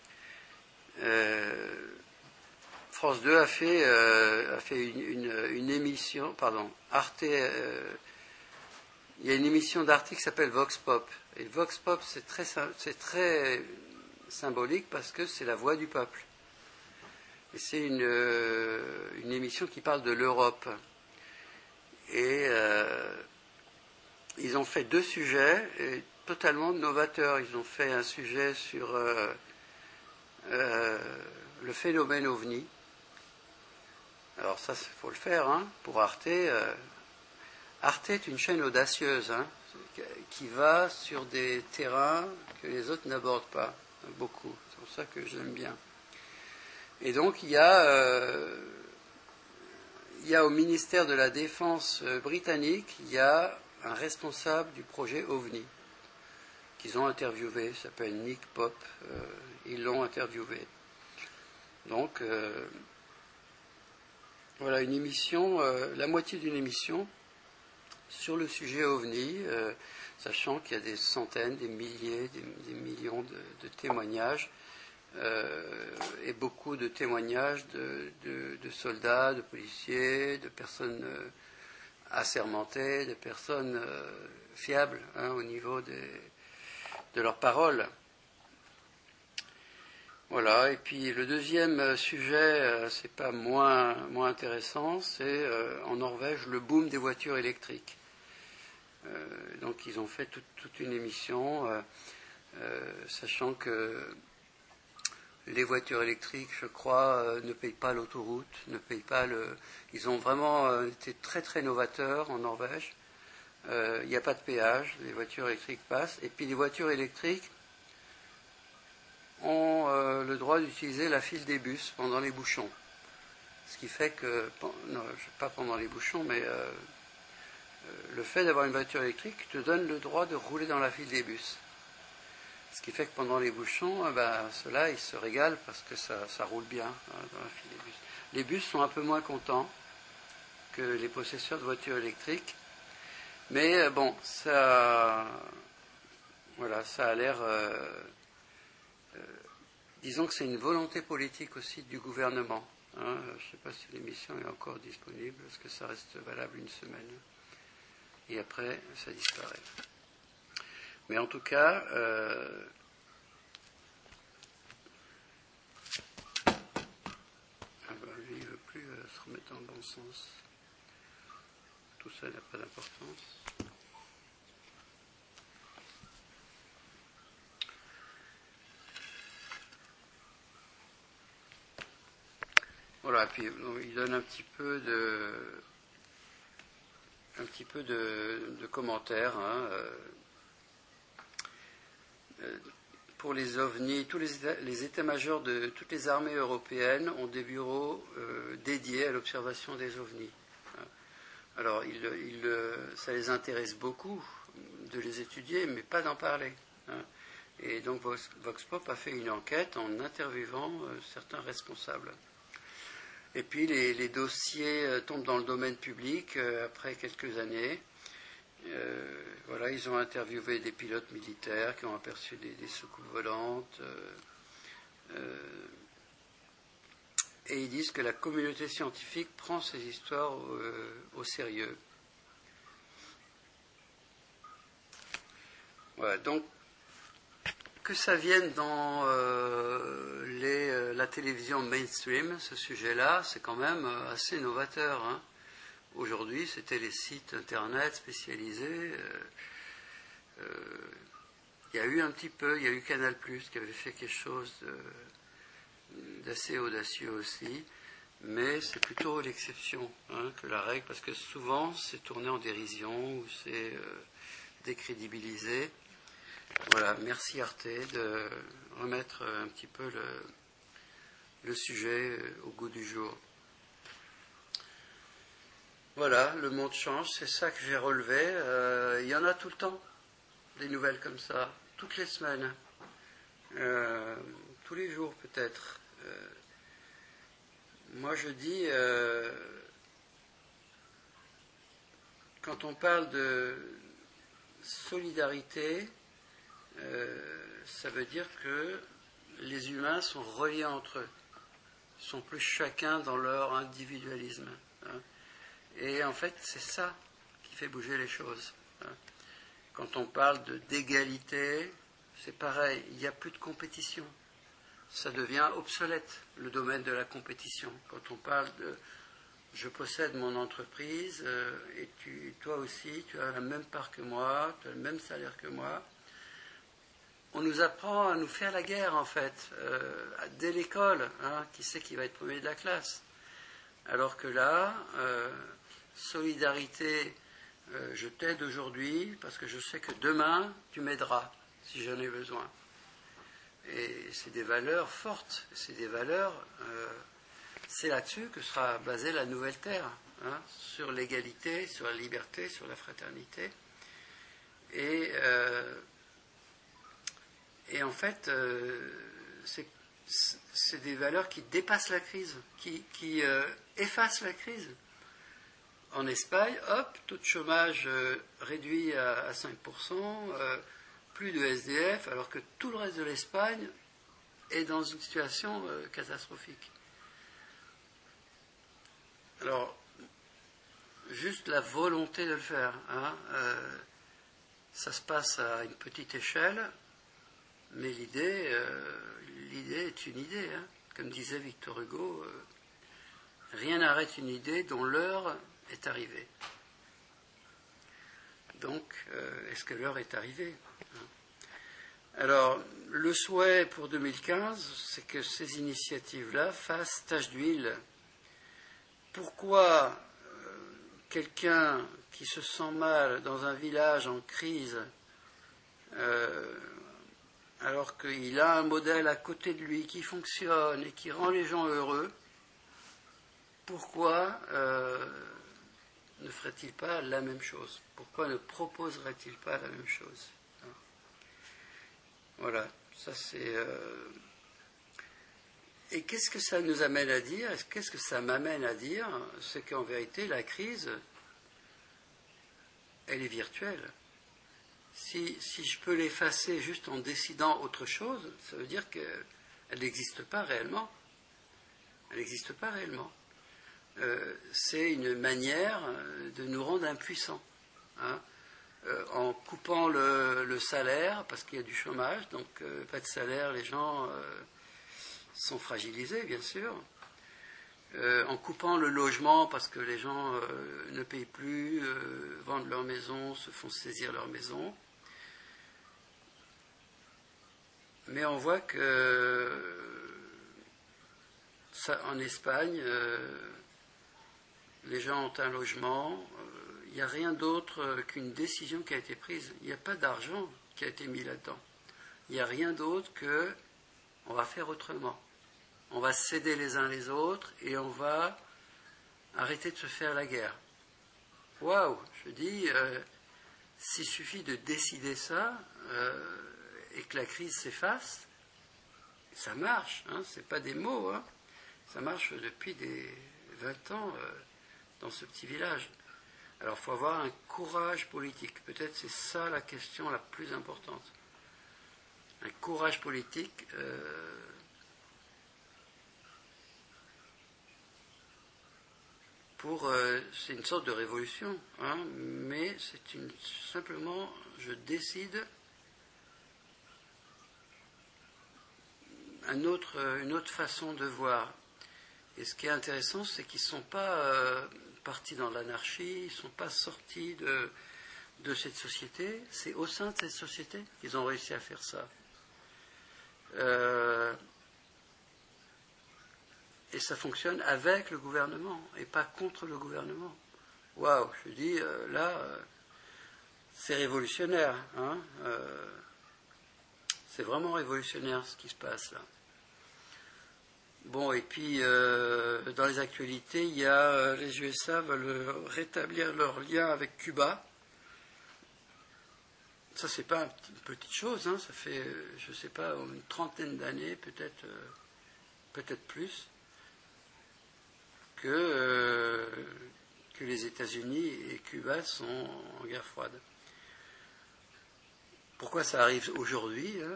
Euh, France deux a fait, euh, a fait une, une, une émission, pardon, Arte, euh, il y a une émission d'Arte qui s'appelle Vox Pop. Et Vox Pop, c'est très, c'est très symbolique parce que c'est la voix du peuple. Et c'est une, euh, une émission qui parle de l'Europe. Et euh, ils ont fait deux sujets et totalement novateurs. Ils ont fait un sujet sur euh, euh, le phénomène ovni. Alors ça, il faut le faire, hein, pour Arte. Euh, Arte est une chaîne audacieuse, hein, qui va sur des terrains que les autres n'abordent pas beaucoup. C'est pour ça que j'aime bien. Et donc il y a, euh, il y a au ministère de la Défense britannique, il y a un responsable du projet OVNI qu'ils ont interviewé, il s'appelle Nick Pop, euh, ils l'ont interviewé. Donc euh, voilà une émission, euh, la moitié d'une émission sur le sujet OVNI, euh, sachant qu'il y a des centaines, des milliers, des, des millions de, de témoignages. Euh, et beaucoup de témoignages de, de, de soldats, de policiers, de personnes euh, assermentées, de personnes euh, fiables, hein, au niveau des, de leurs paroles. Voilà. Et puis le deuxième sujet, euh, c'est pas moins moins intéressant, c'est euh, en Norvège le boom des voitures électriques. Euh, donc ils ont fait toute, toute une émission, euh, euh, sachant que les voitures électriques, je crois, euh, ne payent pas l'autoroute, ne payent pas le. Ils ont vraiment euh, été très très novateurs en Norvège. Euh, il n'y a pas de péage, les voitures électriques passent. Et puis les voitures électriques ont euh, le droit d'utiliser la file des bus pendant les bouchons. Ce qui fait que, non, pas pendant les bouchons, mais euh, le fait d'avoir une voiture électrique te donne le droit de rouler dans la file des bus. Ce qui fait que pendant les bouchons, eh ben, ceux-là, ils se régalent parce que ça, ça roule bien, hein, dans la file des bus. Les bus sont un peu moins contents que les possesseurs de voitures électriques. Mais bon, ça, voilà, ça a l'air... Euh, euh, disons que c'est une volonté politique aussi du gouvernement. Hein. Je ne sais pas si l'émission est encore disponible, parce que ça reste valable une semaine. Et après, ça disparaît. Mais en tout cas, euh, ah ben, lui, il ne veut plus euh, se remettre dans le bon sens. Tout ça n'a pas d'importance. Voilà, puis donc, il donne un petit peu de, un petit peu de, de commentaires. Hein, euh, Pour les ovnis, tous les, états, les états-majors de toutes les armées européennes ont des bureaux euh, dédiés à l'observation des ovnis. Alors, il, il, ça les intéresse beaucoup de les étudier, mais pas d'en parler. Hein. Et donc, Vox, Vox Pop a fait une enquête en interviewant euh, certains responsables. Et puis, les, les dossiers euh, tombent dans le domaine public euh, après quelques années. Euh, voilà, ils ont interviewé des pilotes militaires qui ont aperçu des, des soucoupes volantes. Euh, euh, et ils disent que la communauté scientifique prend ces histoires au, euh, au sérieux. Voilà, donc que ça vienne dans euh, les, euh, la télévision mainstream, ce sujet-là, c'est quand même euh, assez novateur. Hein. Aujourd'hui, c'était les sites internet spécialisés. Euh, euh, il y a eu un petit peu, il y a eu Canal plus, qui avait fait quelque chose de, d'assez audacieux aussi, mais c'est plutôt l'exception hein, que la règle, parce que souvent c'est tourné en dérision ou c'est euh, décrédibilisé. Voilà, merci Arte de remettre un petit peu le, le sujet au goût du jour. Voilà, le monde change, c'est ça que j'ai relevé. Euh, il y en a tout le temps, des nouvelles comme ça, toutes les semaines, euh, tous les jours peut-être. Euh, moi je dis, euh, quand on parle de solidarité, Euh, ça veut dire que les humains sont reliés entre eux, ils sont plus chacun dans leur individualisme. Hein. Et en fait, c'est ça qui fait bouger les choses. Hein. Quand on parle de, d'égalité, c'est pareil, il n'y a plus de compétition. Ça devient obsolète, le domaine de la compétition. Quand on parle de je possède mon entreprise euh, et tu, toi aussi, tu as la même part que moi, tu as le même salaire que moi. On nous apprend à nous faire la guerre, en fait, euh, dès l'école. Hein, qui sait qui va être premier de la classe? Alors que là, euh, solidarité, euh, je t'aide aujourd'hui parce que je sais que demain, tu m'aideras si j'en ai besoin. Et c'est des valeurs fortes, c'est des valeurs... Euh, c'est là-dessus que sera basée la nouvelle terre, hein, sur l'égalité, sur la liberté, sur la fraternité. Et... Euh, Et en fait, euh, c'est, c'est des valeurs qui dépassent la crise, qui, qui euh, effacent la crise. En Espagne, hop, taux de chômage euh, réduit à, à cinq pour cent, euh, plus de S D F, alors que tout le reste de l'Espagne est dans une situation euh, catastrophique. Alors, juste la volonté de le faire, hein, euh, ça se passe à une petite échelle. Mais l'idée, euh, l'idée est une idée. Hein. Comme disait Victor Hugo, euh, rien n'arrête une idée dont l'heure est arrivée. Donc, euh, est-ce que l'heure est arrivée? Alors, le souhait pour deux mille quinze, c'est que ces initiatives-là fassent tache d'huile. Pourquoi euh, quelqu'un qui se sent mal dans un village en crise, euh, alors qu'il a un modèle à côté de lui qui fonctionne et qui rend les gens heureux, pourquoi euh, ne ferait-il pas la même chose? Pourquoi ne proposerait-il pas la même chose? Voilà, ça c'est... Euh... Et qu'est-ce que ça nous amène à dire? Qu'est-ce que ça m'amène à dire? C'est qu'en vérité, la crise, elle est virtuelle. Si, si je peux l'effacer juste en décidant autre chose, ça veut dire qu'elle n'existe pas réellement. Elle n'existe pas réellement. Euh, c'est une manière de nous rendre impuissants. Hein, euh, en coupant le, le salaire, parce qu'il y a du chômage, donc euh, pas de salaire, les gens euh, sont fragilisés, bien sûr. Euh, en coupant le logement, parce que les gens euh, ne payent plus, euh, vendent leur maison, se font saisir leur maison. Mais on voit que ça, en Espagne, euh, les gens ont un logement, il euh, n'y a rien d'autre qu'une décision qui a été prise. Il n'y a pas d'argent qui a été mis là-dedans. Il n'y a rien d'autre que on va faire autrement. On va s'aider les uns les autres et on va arrêter de se faire la guerre. Waouh, je dis, euh, s'il suffit de décider ça euh, et que la crise s'efface, ça marche, hein, c'est pas des mots, hein, ça marche depuis des vingt ans euh, dans ce petit village. Alors il faut avoir un courage politique, peut-être c'est ça la question la plus importante. Un courage politique. Euh, pour, euh, c'est une sorte de révolution, hein, mais c'est une, simplement, je décide un autre, une autre façon de voir. Et ce qui est intéressant, c'est qu'ils ne sont pas euh, partis dans l'anarchie, ils ne sont pas sortis de, de cette société, c'est au sein de cette société qu'ils ont réussi à faire ça. Euh, et ça fonctionne avec le gouvernement et pas contre le gouvernement. Waouh, je dis, euh, là, euh, c'est révolutionnaire. Hein, euh, c'est vraiment révolutionnaire ce qui se passe là. Bon, et puis, euh, dans les actualités, il y a euh, les U S A veulent rétablir leur lien avec Cuba. Ça, c'est pas une petite chose, hein, ça fait, je sais pas, une trentaine d'années, peut-être, euh, peut-être plus, que, euh, que les États-Unis et Cuba sont en guerre froide. Pourquoi ça arrive aujourd'hui, hein?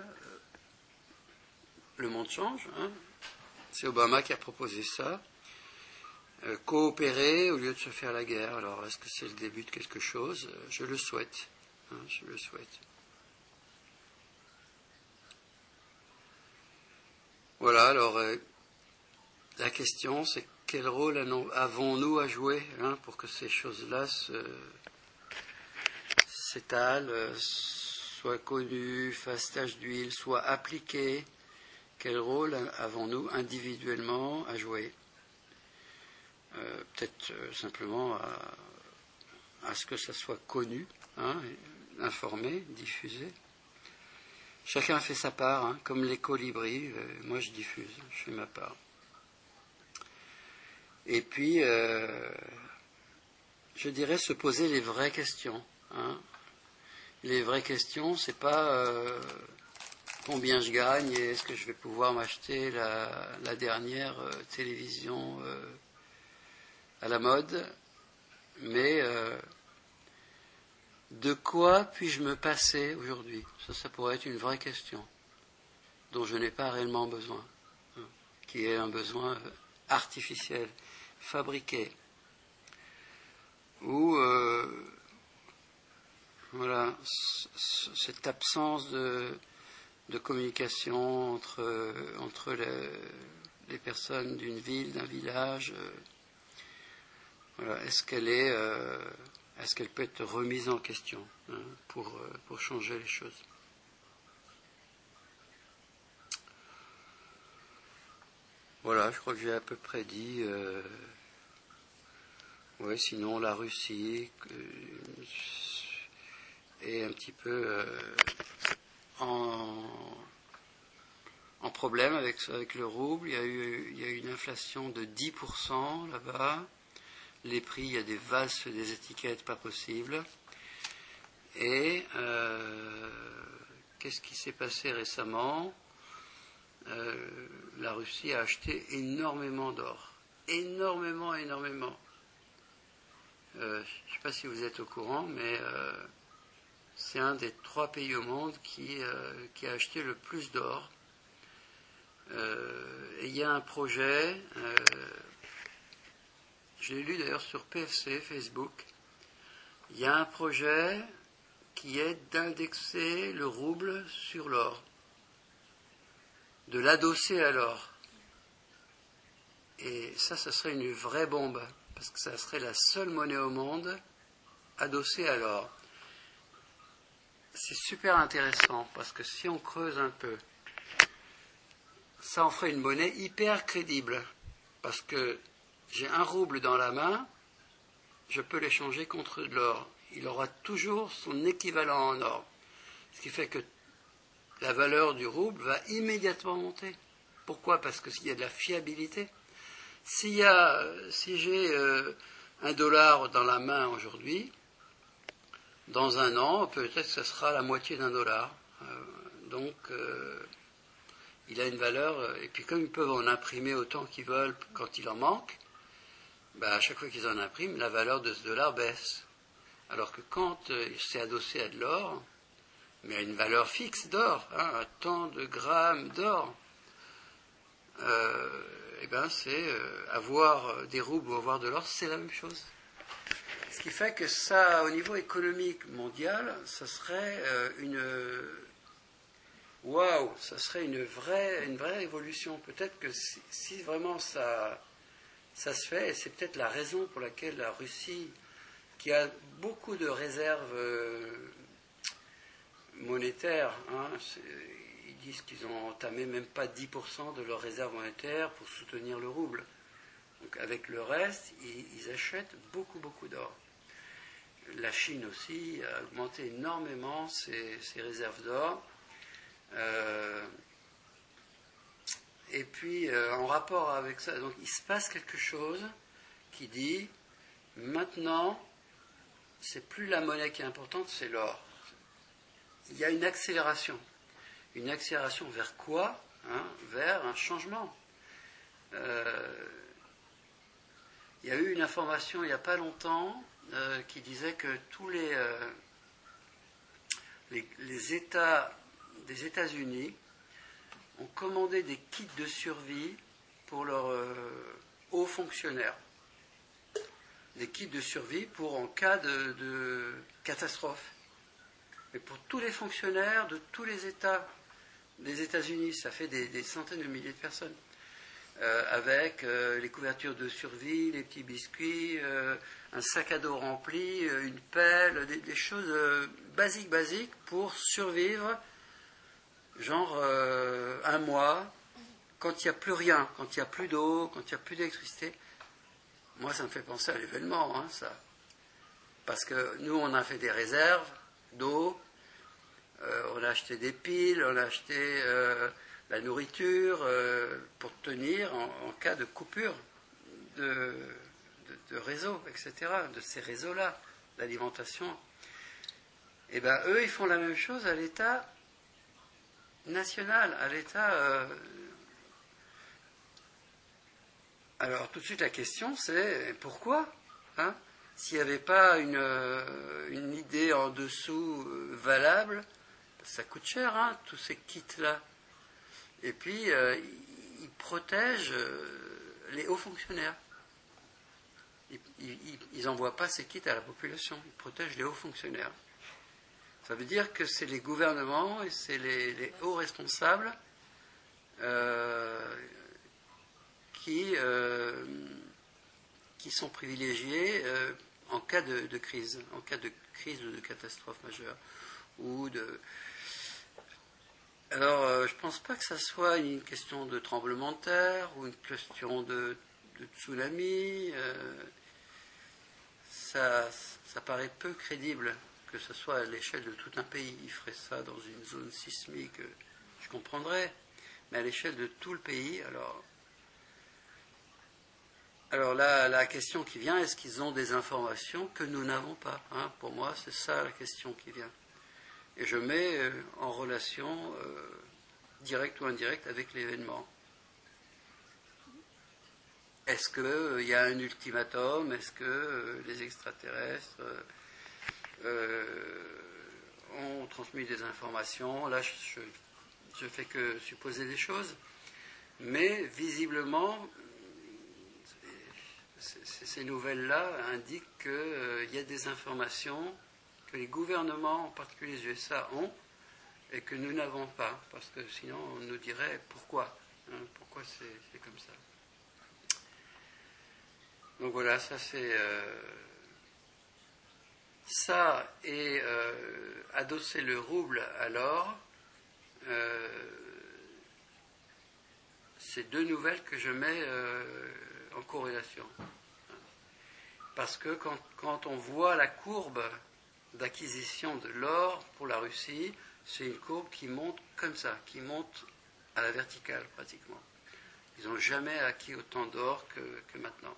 Le monde change, hein? C'est Obama qui a proposé ça. Euh, coopérer au lieu de se faire la guerre. Alors, est-ce que c'est le début de quelque chose? Je le souhaite. Hein, je le souhaite. Voilà, alors, euh, la question, c'est quel rôle avons-nous à jouer, hein, pour que ces choses-là se, s'étalent, euh, soient connues, fassent tache d'huile, soient appliquées? Quel rôle avons-nous individuellement à jouer? euh, Peut-être euh, simplement à, à ce que ça soit connu, hein, informé, diffusé. Chacun fait sa part, hein, comme les colibris. Euh, moi, je diffuse, je fais ma part. Et puis, euh, je dirais se poser les vraies questions. Hein. Les vraies questions, c'est pas euh, combien je gagne et est-ce que je vais pouvoir m'acheter la, la dernière euh, télévision euh, à la mode, mais euh, de quoi puis-je me passer aujourd'hui? Ça, ça pourrait être une vraie question dont je n'ai pas réellement besoin, hein, qui est un besoin artificiel, fabriqué, ou euh, voilà, c- c- cette absence de, de communication entre, entre les, les personnes d'une ville, d'un village. Euh, voilà, est-ce qu'elle est, euh, est-ce qu'elle peut être remise en question, hein, pour, euh, pour changer les choses? Voilà, je crois que j'ai à peu près dit. Euh, ouais, sinon la Russie euh, est un petit peu euh, en, en problème avec, avec le rouble. Il y a eu, il y a eu une inflation de dix pour cent là-bas. Les prix, il y a des valses, des étiquettes pas possibles. Et euh, qu'est-ce qui s'est passé récemment? Euh, la Russie a acheté énormément d'or. Énormément, énormément. Euh, je ne sais pas si vous êtes au courant, mais euh, c'est un des trois pays au monde qui, euh, qui a acheté le plus d'or. Euh, et il y a un projet, euh, je l'ai lu d'ailleurs sur P F C, Facebook, il y a un projet qui est d'indexer le rouble sur l'or, de l'adosser à l'or. Et ça, ça serait une vraie bombe, parce que ça serait la seule monnaie au monde adossée à l'or. C'est super intéressant, parce que si on creuse un peu, ça en ferait une monnaie hyper crédible, parce que j'ai un rouble dans la main, je peux l'échanger contre de l'or. Il aura toujours son équivalent en or. Ce qui fait que la valeur du rouble va immédiatement monter. Pourquoi? Parce que s'il y a de la fiabilité. S'il y a, si j'ai euh, un dollar dans la main aujourd'hui, dans un an, peut-être que ce sera la moitié d'un dollar. Euh, donc, euh, il a une valeur, et puis comme ils peuvent en imprimer autant qu'ils veulent quand il en manque, ben à chaque fois qu'ils en impriment, la valeur de ce dollar baisse. Alors que quand euh, c'est adossé à de l'or, mais à une valeur fixe d'or, hein, un tant de grammes d'or, euh, eh ben, c'est euh, avoir des roubles ou avoir de l'or, c'est la même chose. Ce qui fait que ça, au niveau économique mondial, ça serait euh, une... Waouh, ça serait une vraie, une vraie évolution. Peut-être que si, si vraiment ça, ça se fait, et c'est peut-être la raison pour laquelle la Russie, qui a beaucoup de réserves euh, monétaires, hein, ils disent qu'ils ont entamé même pas dix pour cent de leurs réserves monétaires pour soutenir le rouble. Donc avec le reste, ils, ils achètent beaucoup, beaucoup d'or. La Chine aussi a augmenté énormément ses, ses réserves d'or. Euh, et puis, euh, en rapport avec ça, donc il se passe quelque chose qui dit, maintenant, c'est plus la monnaie qui est importante, c'est l'or. Il y a une accélération. Une accélération vers quoi, hein? Vers un changement. Euh, il y a eu une information il n'y a pas longtemps euh, qui disait que tous les, euh, les, les États des États-Unis ont commandé des kits de survie pour leurs euh, hauts fonctionnaires. Des kits de survie pour en cas de, de catastrophe. Mais pour tous les fonctionnaires de tous les États des États-Unis, ça fait des, des centaines de milliers de personnes. Euh, avec euh, les couvertures de survie, les petits biscuits, euh, un sac à dos rempli, euh, une pelle, des, des choses euh, basiques, basiques pour survivre, genre euh, un mois, quand il n'y a plus rien, quand il n'y a plus d'eau, quand il n'y a plus d'électricité. Moi, ça me fait penser à l'événement, hein, ça. Parce que nous, on a fait des réserves d'eau, euh, on a acheté des piles, on a acheté euh, la nourriture euh, pour tenir en, en cas de coupure de, de, de réseau, et cetera, de ces réseaux-là, d'alimentation. Et bien, eux, ils font la même chose à l'état national, à l'état... Euh... Alors, tout de suite, la question, c'est pourquoi, hein, s'il n'y avait pas une, une idée en dessous valable, ça coûte cher, hein, tous ces kits-là. Et puis, euh, ils protègent les hauts fonctionnaires. Ils n'envoient pas ces kits à la population, ils protègent les hauts fonctionnaires. Ça veut dire que c'est les gouvernements et c'est les, les hauts responsables euh, qui, euh, qui sont privilégiés euh, en cas de, de crise, en cas de crise ou de catastrophe majeure. Ou de... Alors, euh, je ne pense pas que ça soit une question de tremblement de terre ou une question de, de tsunami. Euh, ça, ça paraît peu crédible que ce soit à l'échelle de tout un pays. Il ferait ça dans une zone sismique, je comprendrais. Mais à l'échelle de tout le pays, alors... Alors là, la question qui vient, est-ce qu'ils ont des informations que nous n'avons pas, hein? Pour moi, c'est ça la question qui vient. Et je mets euh, en relation euh, directe ou indirecte avec l'événement. Est-ce qu'il euh, y a un ultimatum? Est-ce que euh, les extraterrestres euh, euh, ont transmis des informations? Là, je ne fais que supposer des choses. Mais visiblement, ces nouvelles-là indiquent qu'il euh, y a des informations que les gouvernements, en particulier les U S A, ont et que nous n'avons pas, parce que sinon on nous dirait pourquoi, hein, pourquoi c'est, c'est comme ça. Donc voilà, ça c'est euh, ça et euh, adosser le rouble à l'or, euh, c'est deux nouvelles que je mets euh, en corrélation. Parce que quand, quand on voit la courbe d'acquisition de l'or pour la Russie, c'est une courbe qui monte comme ça, qui monte à la verticale pratiquement. Ils n'ont jamais acquis autant d'or que, que maintenant.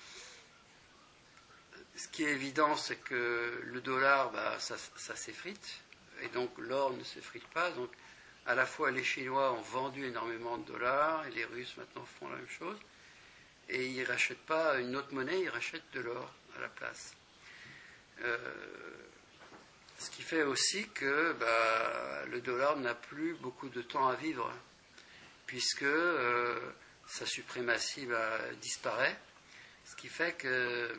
Ce qui est évident, c'est que le dollar, bah, ça, ça s'effrite, et donc l'or ne s'effrite pas. Donc à la fois les Chinois ont vendu énormément de dollars, et les Russes maintenant font la même chose. Et ils ne rachètent pas une autre monnaie, ils rachètent de l'or à la place. Euh, ce qui fait aussi que bah, le dollar n'a plus beaucoup de temps à vivre, puisque euh, sa suprématie bah, disparaît, ce qui fait que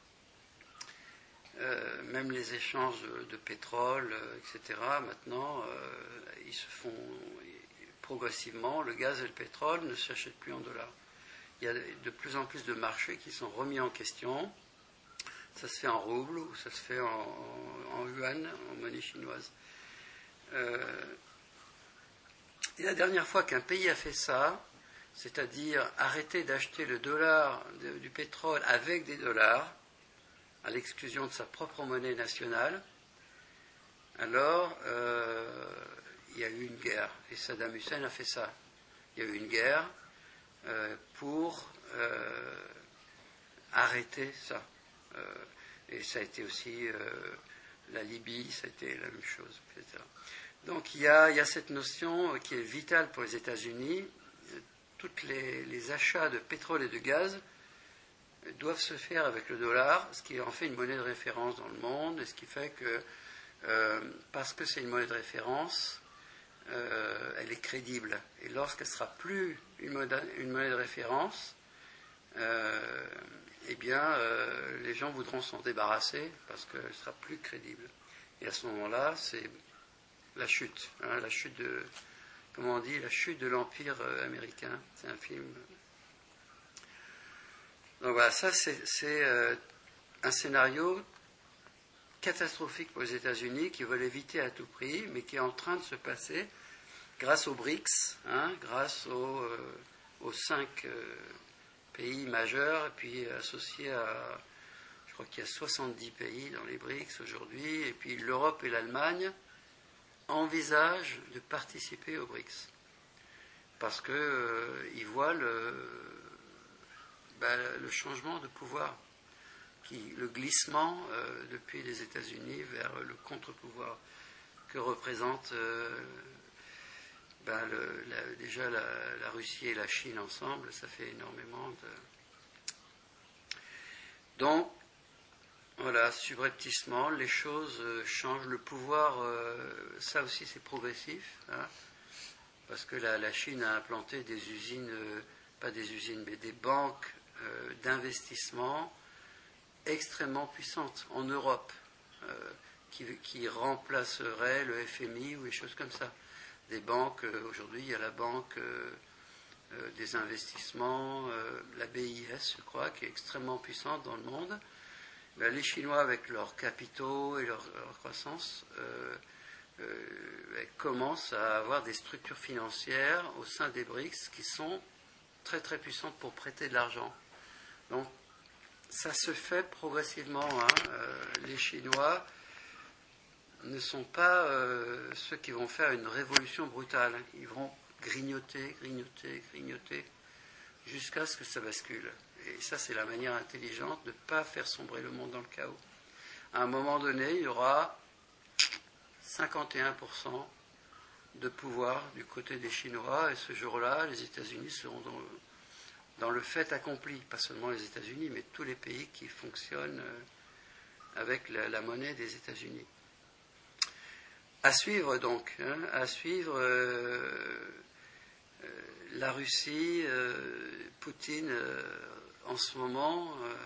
euh, même les échanges de, de pétrole, euh, et cetera, maintenant, euh, ils se font progressivement, le gaz et le pétrole ne s'achètent plus en dollars. Il y a de plus en plus de marchés qui sont remis en question. Ça se fait en rouble ou ça se fait en, en, en yuan, en monnaie chinoise. Euh, et la dernière fois qu'un pays a fait ça, c'est-à-dire arrêter d'acheter le dollar de, du pétrole avec des dollars, à l'exclusion de sa propre monnaie nationale, alors euh, il y a eu une guerre. Et Saddam Hussein a fait ça. Il y a eu une guerre euh, pour euh, arrêter ça. Euh, et ça a été aussi euh, la Libye, ça a été la même chose, et cetera. Donc il y a, il y a cette notion qui est vitale pour les États-Unis. Tous les, les achats de pétrole et de gaz doivent se faire avec le dollar, ce qui en fait une monnaie de référence dans le monde, et ce qui fait que, euh, parce que c'est une monnaie de référence, euh, elle est crédible. Et lorsqu'elle ne sera plus une monnaie, une monnaie de référence, euh, eh bien, euh, les gens voudront s'en débarrasser parce qu'elle ne sera plus crédible. Et à ce moment-là, c'est la chute, hein, la chute de, comment on dit, la chute de l'Empire euh, américain. C'est un film. Donc voilà, ça c'est, c'est euh, un scénario catastrophique pour les États-Unis qui veulent éviter à tout prix, mais qui est en train de se passer grâce aux BRICS, hein, grâce aux, euh, aux cinq euh, pays majeurs, et puis associés à, je crois qu'il y a soixante-dix pays dans les BRICS aujourd'hui, et puis l'Europe et l'Allemagne envisagent de participer aux BRICS, parce qu'ils euh, voient le, ben, le changement de pouvoir, qui, le glissement euh, depuis les États-Unis vers le contre-pouvoir que représente euh, ben, le, la, déjà la, la Russie et la Chine ensemble. Ça fait énormément de... Donc, voilà, subrepticement, les choses euh, changent. Le pouvoir, euh, ça aussi c'est progressif, hein, parce que la, la Chine a implanté des usines, euh, pas des usines, mais des banques euh, d'investissement extrêmement puissantes en Europe, euh, qui, qui remplaceraient le F M I ou des choses comme ça. Des banques, euh, aujourd'hui il y a la banque euh, euh, des investissements, euh, la B I S je crois, qui est extrêmement puissante dans le monde. Ben, les Chinois, avec leurs capitaux et leur, leur croissance, euh, euh, commencent à avoir des structures financières au sein des BRICS qui sont très très puissantes pour prêter de l'argent. Donc ça se fait progressivement. Hein. Euh, les Chinois ne sont pas euh, ceux qui vont faire une révolution brutale. Ils vont grignoter, grignoter, grignoter, jusqu'à ce que ça bascule. Et ça, c'est la manière intelligente de ne pas faire sombrer le monde dans le chaos. À un moment donné, il y aura cinquante et un pour cent de pouvoir du côté des Chinois, et ce jour-là, les États-Unis seront dans le, dans le fait accompli. Pas seulement les États-Unis, mais tous les pays qui fonctionnent avec la, la monnaie des États-Unis. À suivre donc, hein, à suivre euh, euh, la Russie, euh, Poutine, euh, en ce moment, euh,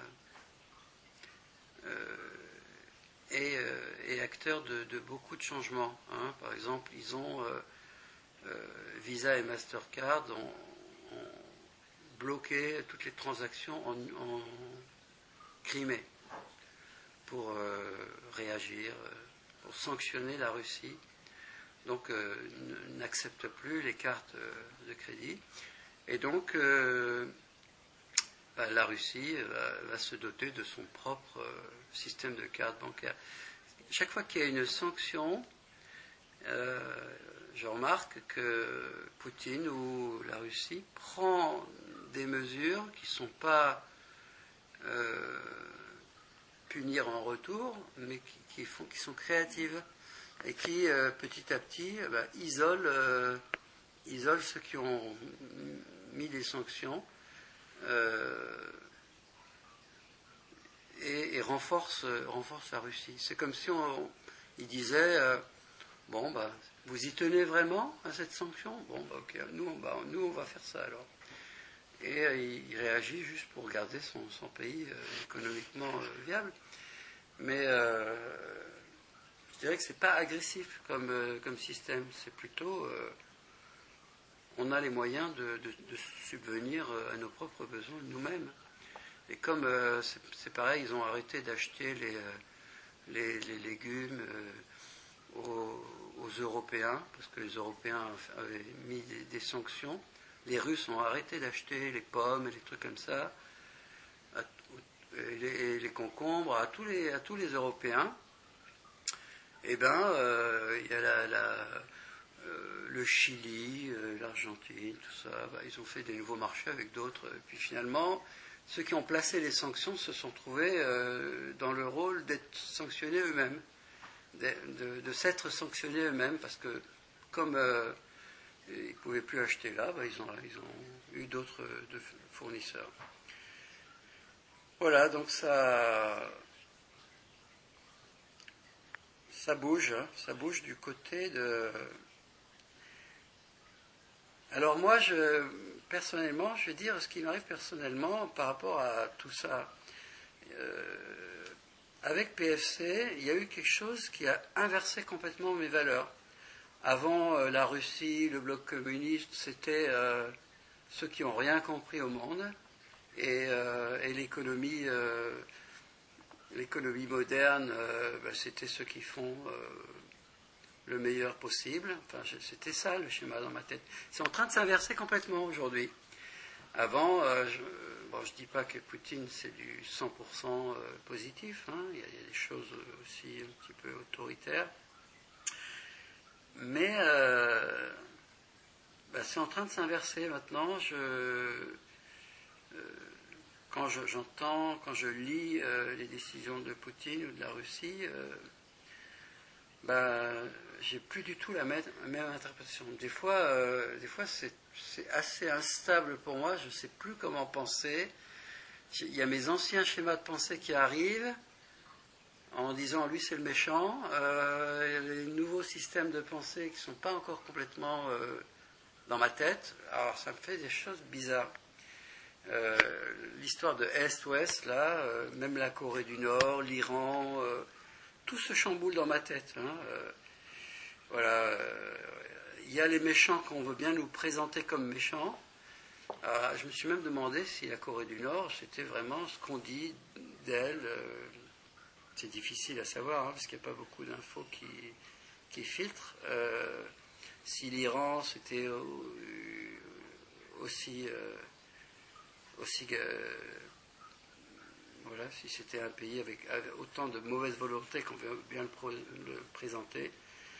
euh, est, euh, est acteur de, de beaucoup de changements. Hein. Par exemple, ils ont euh, euh, Visa et Mastercard ont, ont bloqué toutes les transactions en, en Crimée pour euh, réagir, pour sanctionner la Russie. Donc, euh, n'accepte plus les cartes de crédit. Et donc, euh, bah, la Russie va, va se doter de son propre euh, système de cartes bancaires. Chaque fois qu'il y a une sanction, euh, je remarque que Poutine ou la Russie prend des mesures qui ne sont pas euh, punir en retour, mais qui, qui, font, qui sont créatives et qui, euh, petit à petit, eh ben, isolent, euh, isolent ceux qui ont mis des sanctions euh, et, et renforcent, renforcent la Russie. C'est comme si on, on il disait euh, bon, bah, vous y tenez vraiment à cette sanction? Bon, bah, ok, nous, bah, nous, on va faire ça alors. et euh, il réagit juste pour garder son, son pays euh, économiquement euh, viable. Mais euh, je dirais que c'est pas agressif comme, euh, comme système, c'est plutôt euh, on a les moyens de, de, de subvenir à nos propres besoins nous-mêmes. Et comme euh, c'est, c'est pareil, ils ont arrêté d'acheter les, euh, les, les légumes euh, aux, aux Européens, parce que les Européens avaient mis des, des sanctions. Les Russes ont arrêté d'acheter les pommes et les trucs comme ça, à, et, les, et les concombres à tous les, à tous les Européens. Et bien, euh, il y a la, la, euh, le Chili, euh, l'Argentine, tout ça. Bah, ils ont fait des nouveaux marchés avec d'autres. Et puis finalement, ceux qui ont placé les sanctions se sont trouvés euh, dans le rôle d'être sanctionnés eux-mêmes, de, de, de s'être sanctionnés eux-mêmes, parce que comme euh, ils ne pouvaient plus acheter là, bah, ils, ont, ils ont eu d'autres de fournisseurs. Voilà, donc ça, ça bouge, hein, ça bouge du côté de... Alors moi, je... personnellement, je vais dire ce qui m'arrive personnellement par rapport à tout ça. Euh, avec P F C, il y a eu quelque chose qui a inversé complètement mes valeurs. Avant, euh, la Russie, le bloc communiste, c'était euh, ceux qui n'ont rien compris au monde. Et, euh, et l'économie, euh, l'économie moderne, euh, ben, c'était ceux qui font... Euh, le meilleur possible. Enfin, c'était ça le schéma dans ma tête. C'est en train de s'inverser complètement aujourd'hui. Avant, euh, je bon, je dis pas que Poutine c'est du cent pour cent positif, hein. il, y a, il y a des choses aussi un petit peu autoritaires. Mais euh, ben, c'est en train de s'inverser maintenant. Je, euh, quand je, j'entends, quand je lis euh, les décisions de Poutine ou de la Russie, euh, ben, j'ai plus du tout la même, la même interprétation. Des fois, euh, des fois c'est, c'est assez instable pour moi, je ne sais plus comment penser. Il y a mes anciens schémas de pensée qui arrivent, en disant lui c'est le méchant. Euh, il y a les nouveaux systèmes de pensée qui ne sont pas encore complètement euh, dans ma tête. Alors ça me fait des choses bizarres. Euh, l'histoire de Est-Ouest, là, euh, même la Corée du Nord, l'Iran... Euh, tout se chamboule dans ma tête. Hein. Euh, voilà. Il y a les méchants qu'on veut bien nous présenter comme méchants. Alors, je me suis même demandé si la Corée du Nord, c'était vraiment ce qu'on dit d'elle. Euh, c'est difficile à savoir, hein, parce qu'il n'y a pas beaucoup d'infos qui, qui filtrent. Euh, si l'Iran, c'était euh, aussi... Euh, aussi euh, Voilà, si c'était un pays avec, avec autant de mauvaise volonté qu'on veut bien le, pro, le présenter.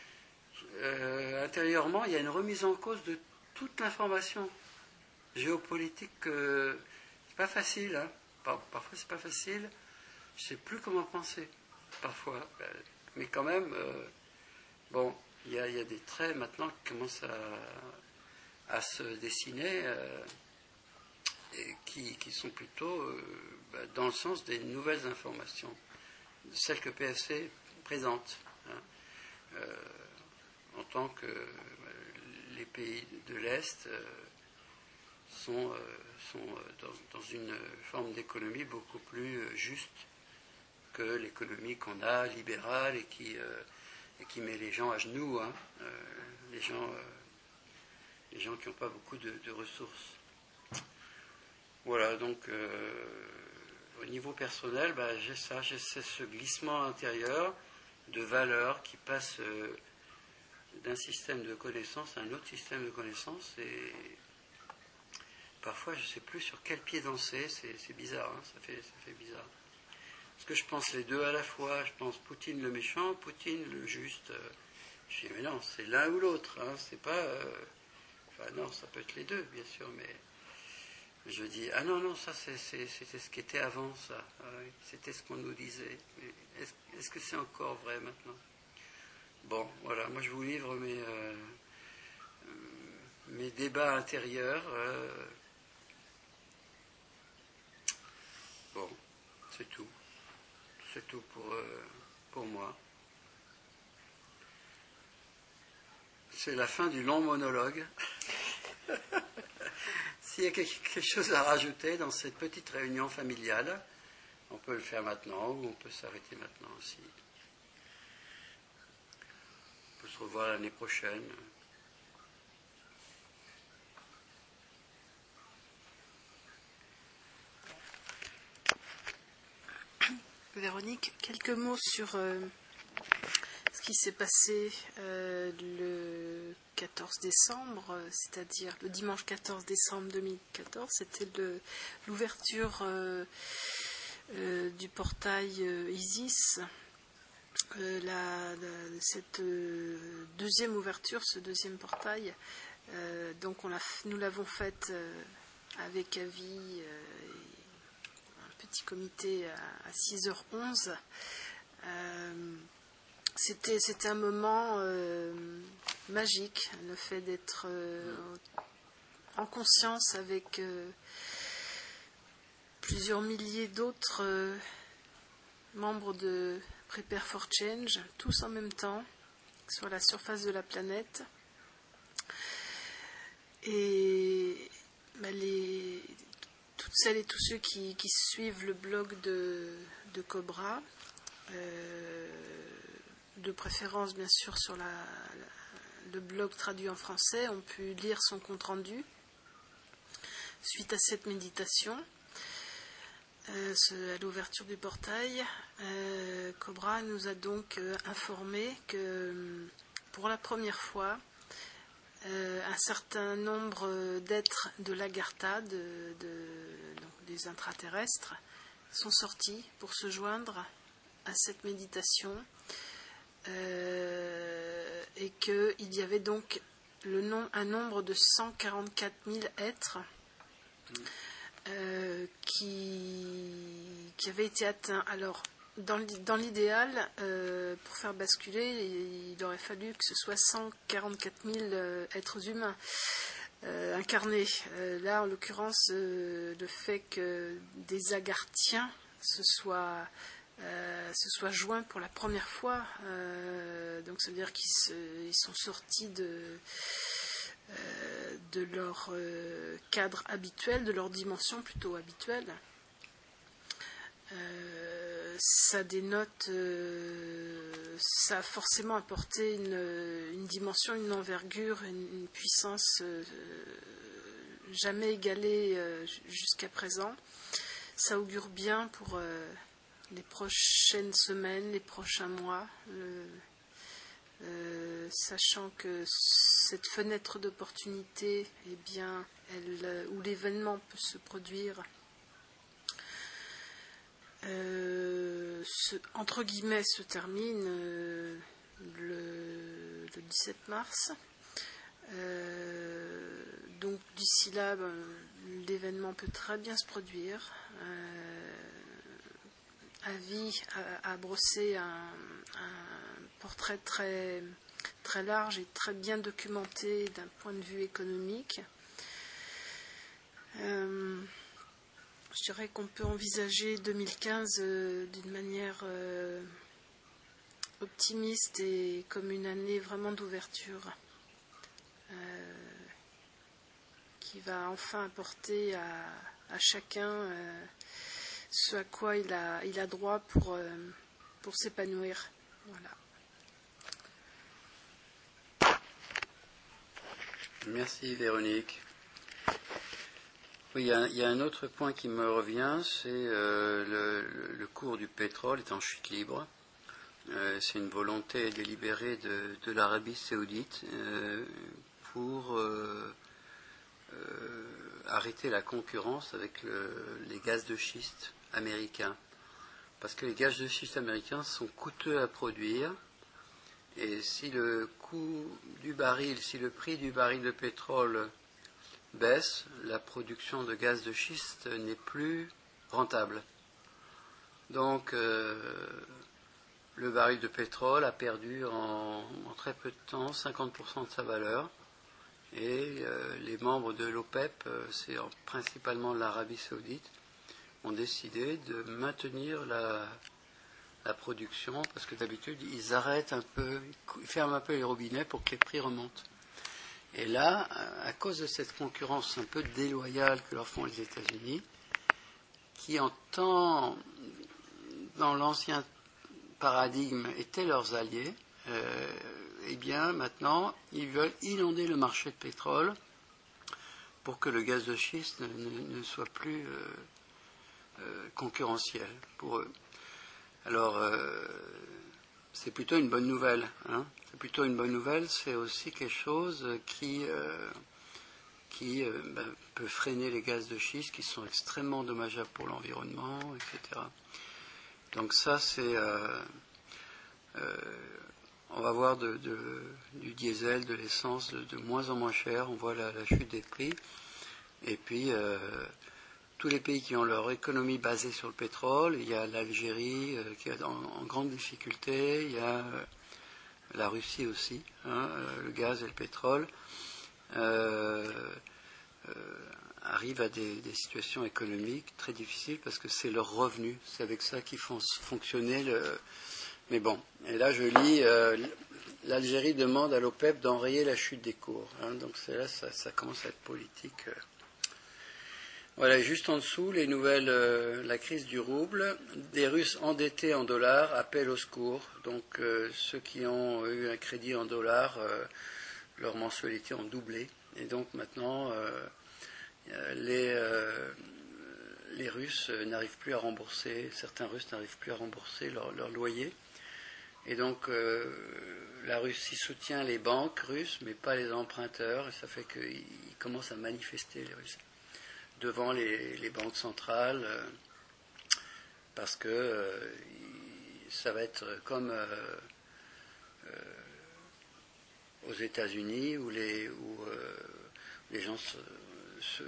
Euh, intérieurement, il y a une remise en cause de toute l'information géopolitique. Euh, c'est pas facile, hein. Par, parfois c'est pas facile. Je sais plus comment penser, parfois. Mais quand même, euh, bon, il y, y a des traits maintenant qui commencent à, à se dessiner. Euh, Et qui, qui sont plutôt euh, bah, dans le sens des nouvelles informations, celles que P F C présente, hein, euh, en tant que bah, les pays de l'Est euh, sont, euh, sont dans, dans une forme d'économie beaucoup plus euh, juste que l'économie qu'on a, libérale, et qui, euh, et qui met les gens à genoux, hein, euh, les gens, euh, les gens qui n'ont pas beaucoup de, de ressources. Voilà, donc euh, au niveau personnel, bah, j'ai ça, j'ai ce glissement intérieur de valeurs qui passe euh, d'un système de connaissances à un autre système de connaissances, et parfois je ne sais plus sur quel pied danser, c'est, c'est bizarre, hein, ça, fait, ça fait bizarre. Parce que je pense les deux à la fois, je pense Poutine le méchant, Poutine le juste. Euh, je dis mais non, c'est l'un ou l'autre, hein, c'est pas... Euh, enfin non, ça peut être les deux, bien sûr, mais... Je dis, ah non, non, ça c'est, c'est, c'était ce qui était avant, ça. Ah, oui, c'était ce qu'on nous disait. Mais est-ce, est-ce que c'est encore vrai maintenant? Bon, voilà, moi je vous livre mes, euh, mes débats intérieurs. Euh, bon, c'est tout. C'est tout pour, euh, pour moi. C'est la fin du long monologue. S'il y a quelque chose à rajouter dans cette petite réunion familiale, on peut le faire maintenant ou on peut s'arrêter maintenant aussi. On peut se revoir l'année prochaine. Véronique, quelques mots sur euh, ce qui s'est passé euh, le quatorze décembre, c'est-à-dire le dimanche quatorze décembre deux mille quatorze, c'était le, l'ouverture euh, euh, du portail euh, Isis. Euh, la, la, cette euh, deuxième ouverture, ce deuxième portail, euh, donc on l'a, nous l'avons faite euh, avec Avi, euh, un petit comité à, à six heures onze. Euh, c'était, c'était un moment euh, magique, le fait d'être euh, en conscience avec euh, plusieurs milliers d'autres euh, membres de Prepare for Change, tous en même temps, sur la surface de la planète. Et bah, les, toutes celles et tous ceux qui, qui suivent le blog de, de Cobra, euh, de préférence bien sûr sur la, la, le blog traduit en français, ont pu lire son compte-rendu suite à cette méditation. Euh, ce, à l'ouverture du portail, euh, Cobra nous a donc euh, informé que euh, pour la première fois, euh, un certain nombre d'êtres de l'Agartha, de, de, donc des intraterrestres, sont sortis pour se joindre à cette méditation, euh, et qu'il y avait donc le nom, un nombre de cent quarante-quatre mille êtres mmh. Euh, qui, qui avait été atteint. Alors, dans, dans l'idéal, euh, pour faire basculer, il aurait fallu que ce soit cent quarante-quatre mille euh, êtres humains euh, incarnés. Euh, là, en l'occurrence, euh, le fait que des Agarthiens se soient, euh, se soient joints pour la première fois, euh, donc ça veut dire qu'ils se, ils sont sortis de... Euh, de leur euh, cadre habituel, de leur dimension plutôt habituelle. Euh, ça dénote, euh, ça a forcément apporté une, une dimension, une envergure, une, une puissance euh, jamais égalée euh, jusqu'à présent. Ça augure bien pour euh, les prochaines semaines, les prochains mois. Euh, Euh, sachant que cette fenêtre d'opportunité, eh bien, elle, où l'événement peut se produire, euh, se, entre guillemets, se termine euh, le, le dix-sept mars. Euh, donc d'ici là, ben, l'événement peut très bien se produire. Euh, Avi a, a brossé un, un portrait très, très large et très bien documenté d'un point de vue économique. Euh, je dirais qu'on peut envisager deux mille quinze euh, d'une manière euh, optimiste et comme une année vraiment d'ouverture euh, qui va enfin apporter à, à chacun euh, ce à quoi il a, il a droit pour, euh, pour s'épanouir. Voilà. Merci Véronique. Oui, il y, a, il y a un autre point qui me revient, c'est euh, le, le cours du pétrole est en chute libre. Euh, c'est une volonté délibérée de, de l'Arabie Saoudite euh, pour euh, euh, arrêter la concurrence avec le, les gaz de schiste américains. Parce que les gaz de schiste américains sont coûteux à produire. Et si le coût du baril, si le prix du baril de pétrole baisse, la production de gaz de schiste n'est plus rentable. Donc, euh, le baril de pétrole a perdu en, en très peu de temps cinquante pour cent de sa valeur. Et euh, les membres de l'OPEP, euh, c'est principalement l'Arabie Saoudite, ont décidé de maintenir la... la production, parce que d'habitude, ils arrêtent un peu, ils ferment un peu les robinets pour que les prix remontent. Et là, à cause de cette concurrence un peu déloyale que leur font les États-Unis, qui en temps, dans l'ancien paradigme, étaient leurs alliés, euh, eh bien maintenant, ils veulent inonder le marché de pétrole pour que le gaz de schiste ne, ne, ne soit plus euh, euh, concurrentiel pour eux. Alors, euh, c'est plutôt une bonne nouvelle. Hein. C'est plutôt une bonne nouvelle, c'est aussi quelque chose qui, euh, qui euh, ben, peut freiner les gaz de schiste qui sont extrêmement dommageables pour l'environnement, et cetera. Donc ça, c'est... Euh, euh, on va voir de, de, du diesel, de l'essence de, de moins en moins cher, on voit la, la chute des prix. Et puis, euh, tous les pays qui ont leur économie basée sur le pétrole, il y a l'Algérie euh, qui est en, en grande difficulté, il y a euh, la Russie aussi, hein, euh, le gaz et le pétrole, euh, euh, arrivent à des, des situations économiques très difficiles parce que c'est leur revenu, c'est avec ça qu'ils font fonctionner le... Mais bon, et là je lis, euh, l'Algérie demande à l'OPEP d'enrayer la chute des cours. Hein, donc c'est là, ça, ça commence à être politique. Euh. Voilà, juste en dessous, les nouvelles, euh, la crise du rouble. Des Russes endettés en dollars appellent au secours. Donc euh, ceux qui ont eu un crédit en dollars, euh, leurs mensualités ont doublé. Et donc maintenant, euh, les... Euh, les Russes n'arrivent plus à rembourser, certains Russes n'arrivent plus à rembourser leur, leur loyer. Et donc, euh, la Russie soutient les banques russes, mais pas les emprunteurs. Et ça fait qu'ils commencent à manifester, les Russes, devant les, les banques centrales, euh, parce que euh, ça va être comme euh, euh, aux États-Unis, où les, où, euh, les gens se... se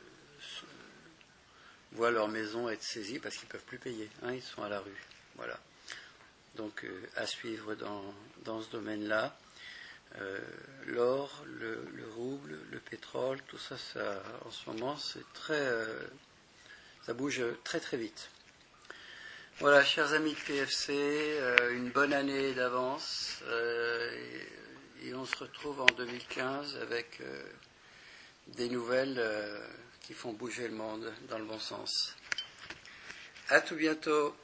voient leur maison être saisie parce qu'ils ne peuvent plus payer. Hein, ils sont à la rue. Voilà. Donc, euh, à suivre dans, dans ce domaine-là. Euh, l'or, le, le rouble, le pétrole, tout ça, ça en ce moment, c'est très... Euh, ça bouge très très vite. Voilà, chers amis de P F C, euh, une bonne année d'avance. Euh, et, et on se retrouve en deux mille quinze avec euh, des nouvelles... Euh, qui font bouger le monde dans le bon sens. À tout bientôt.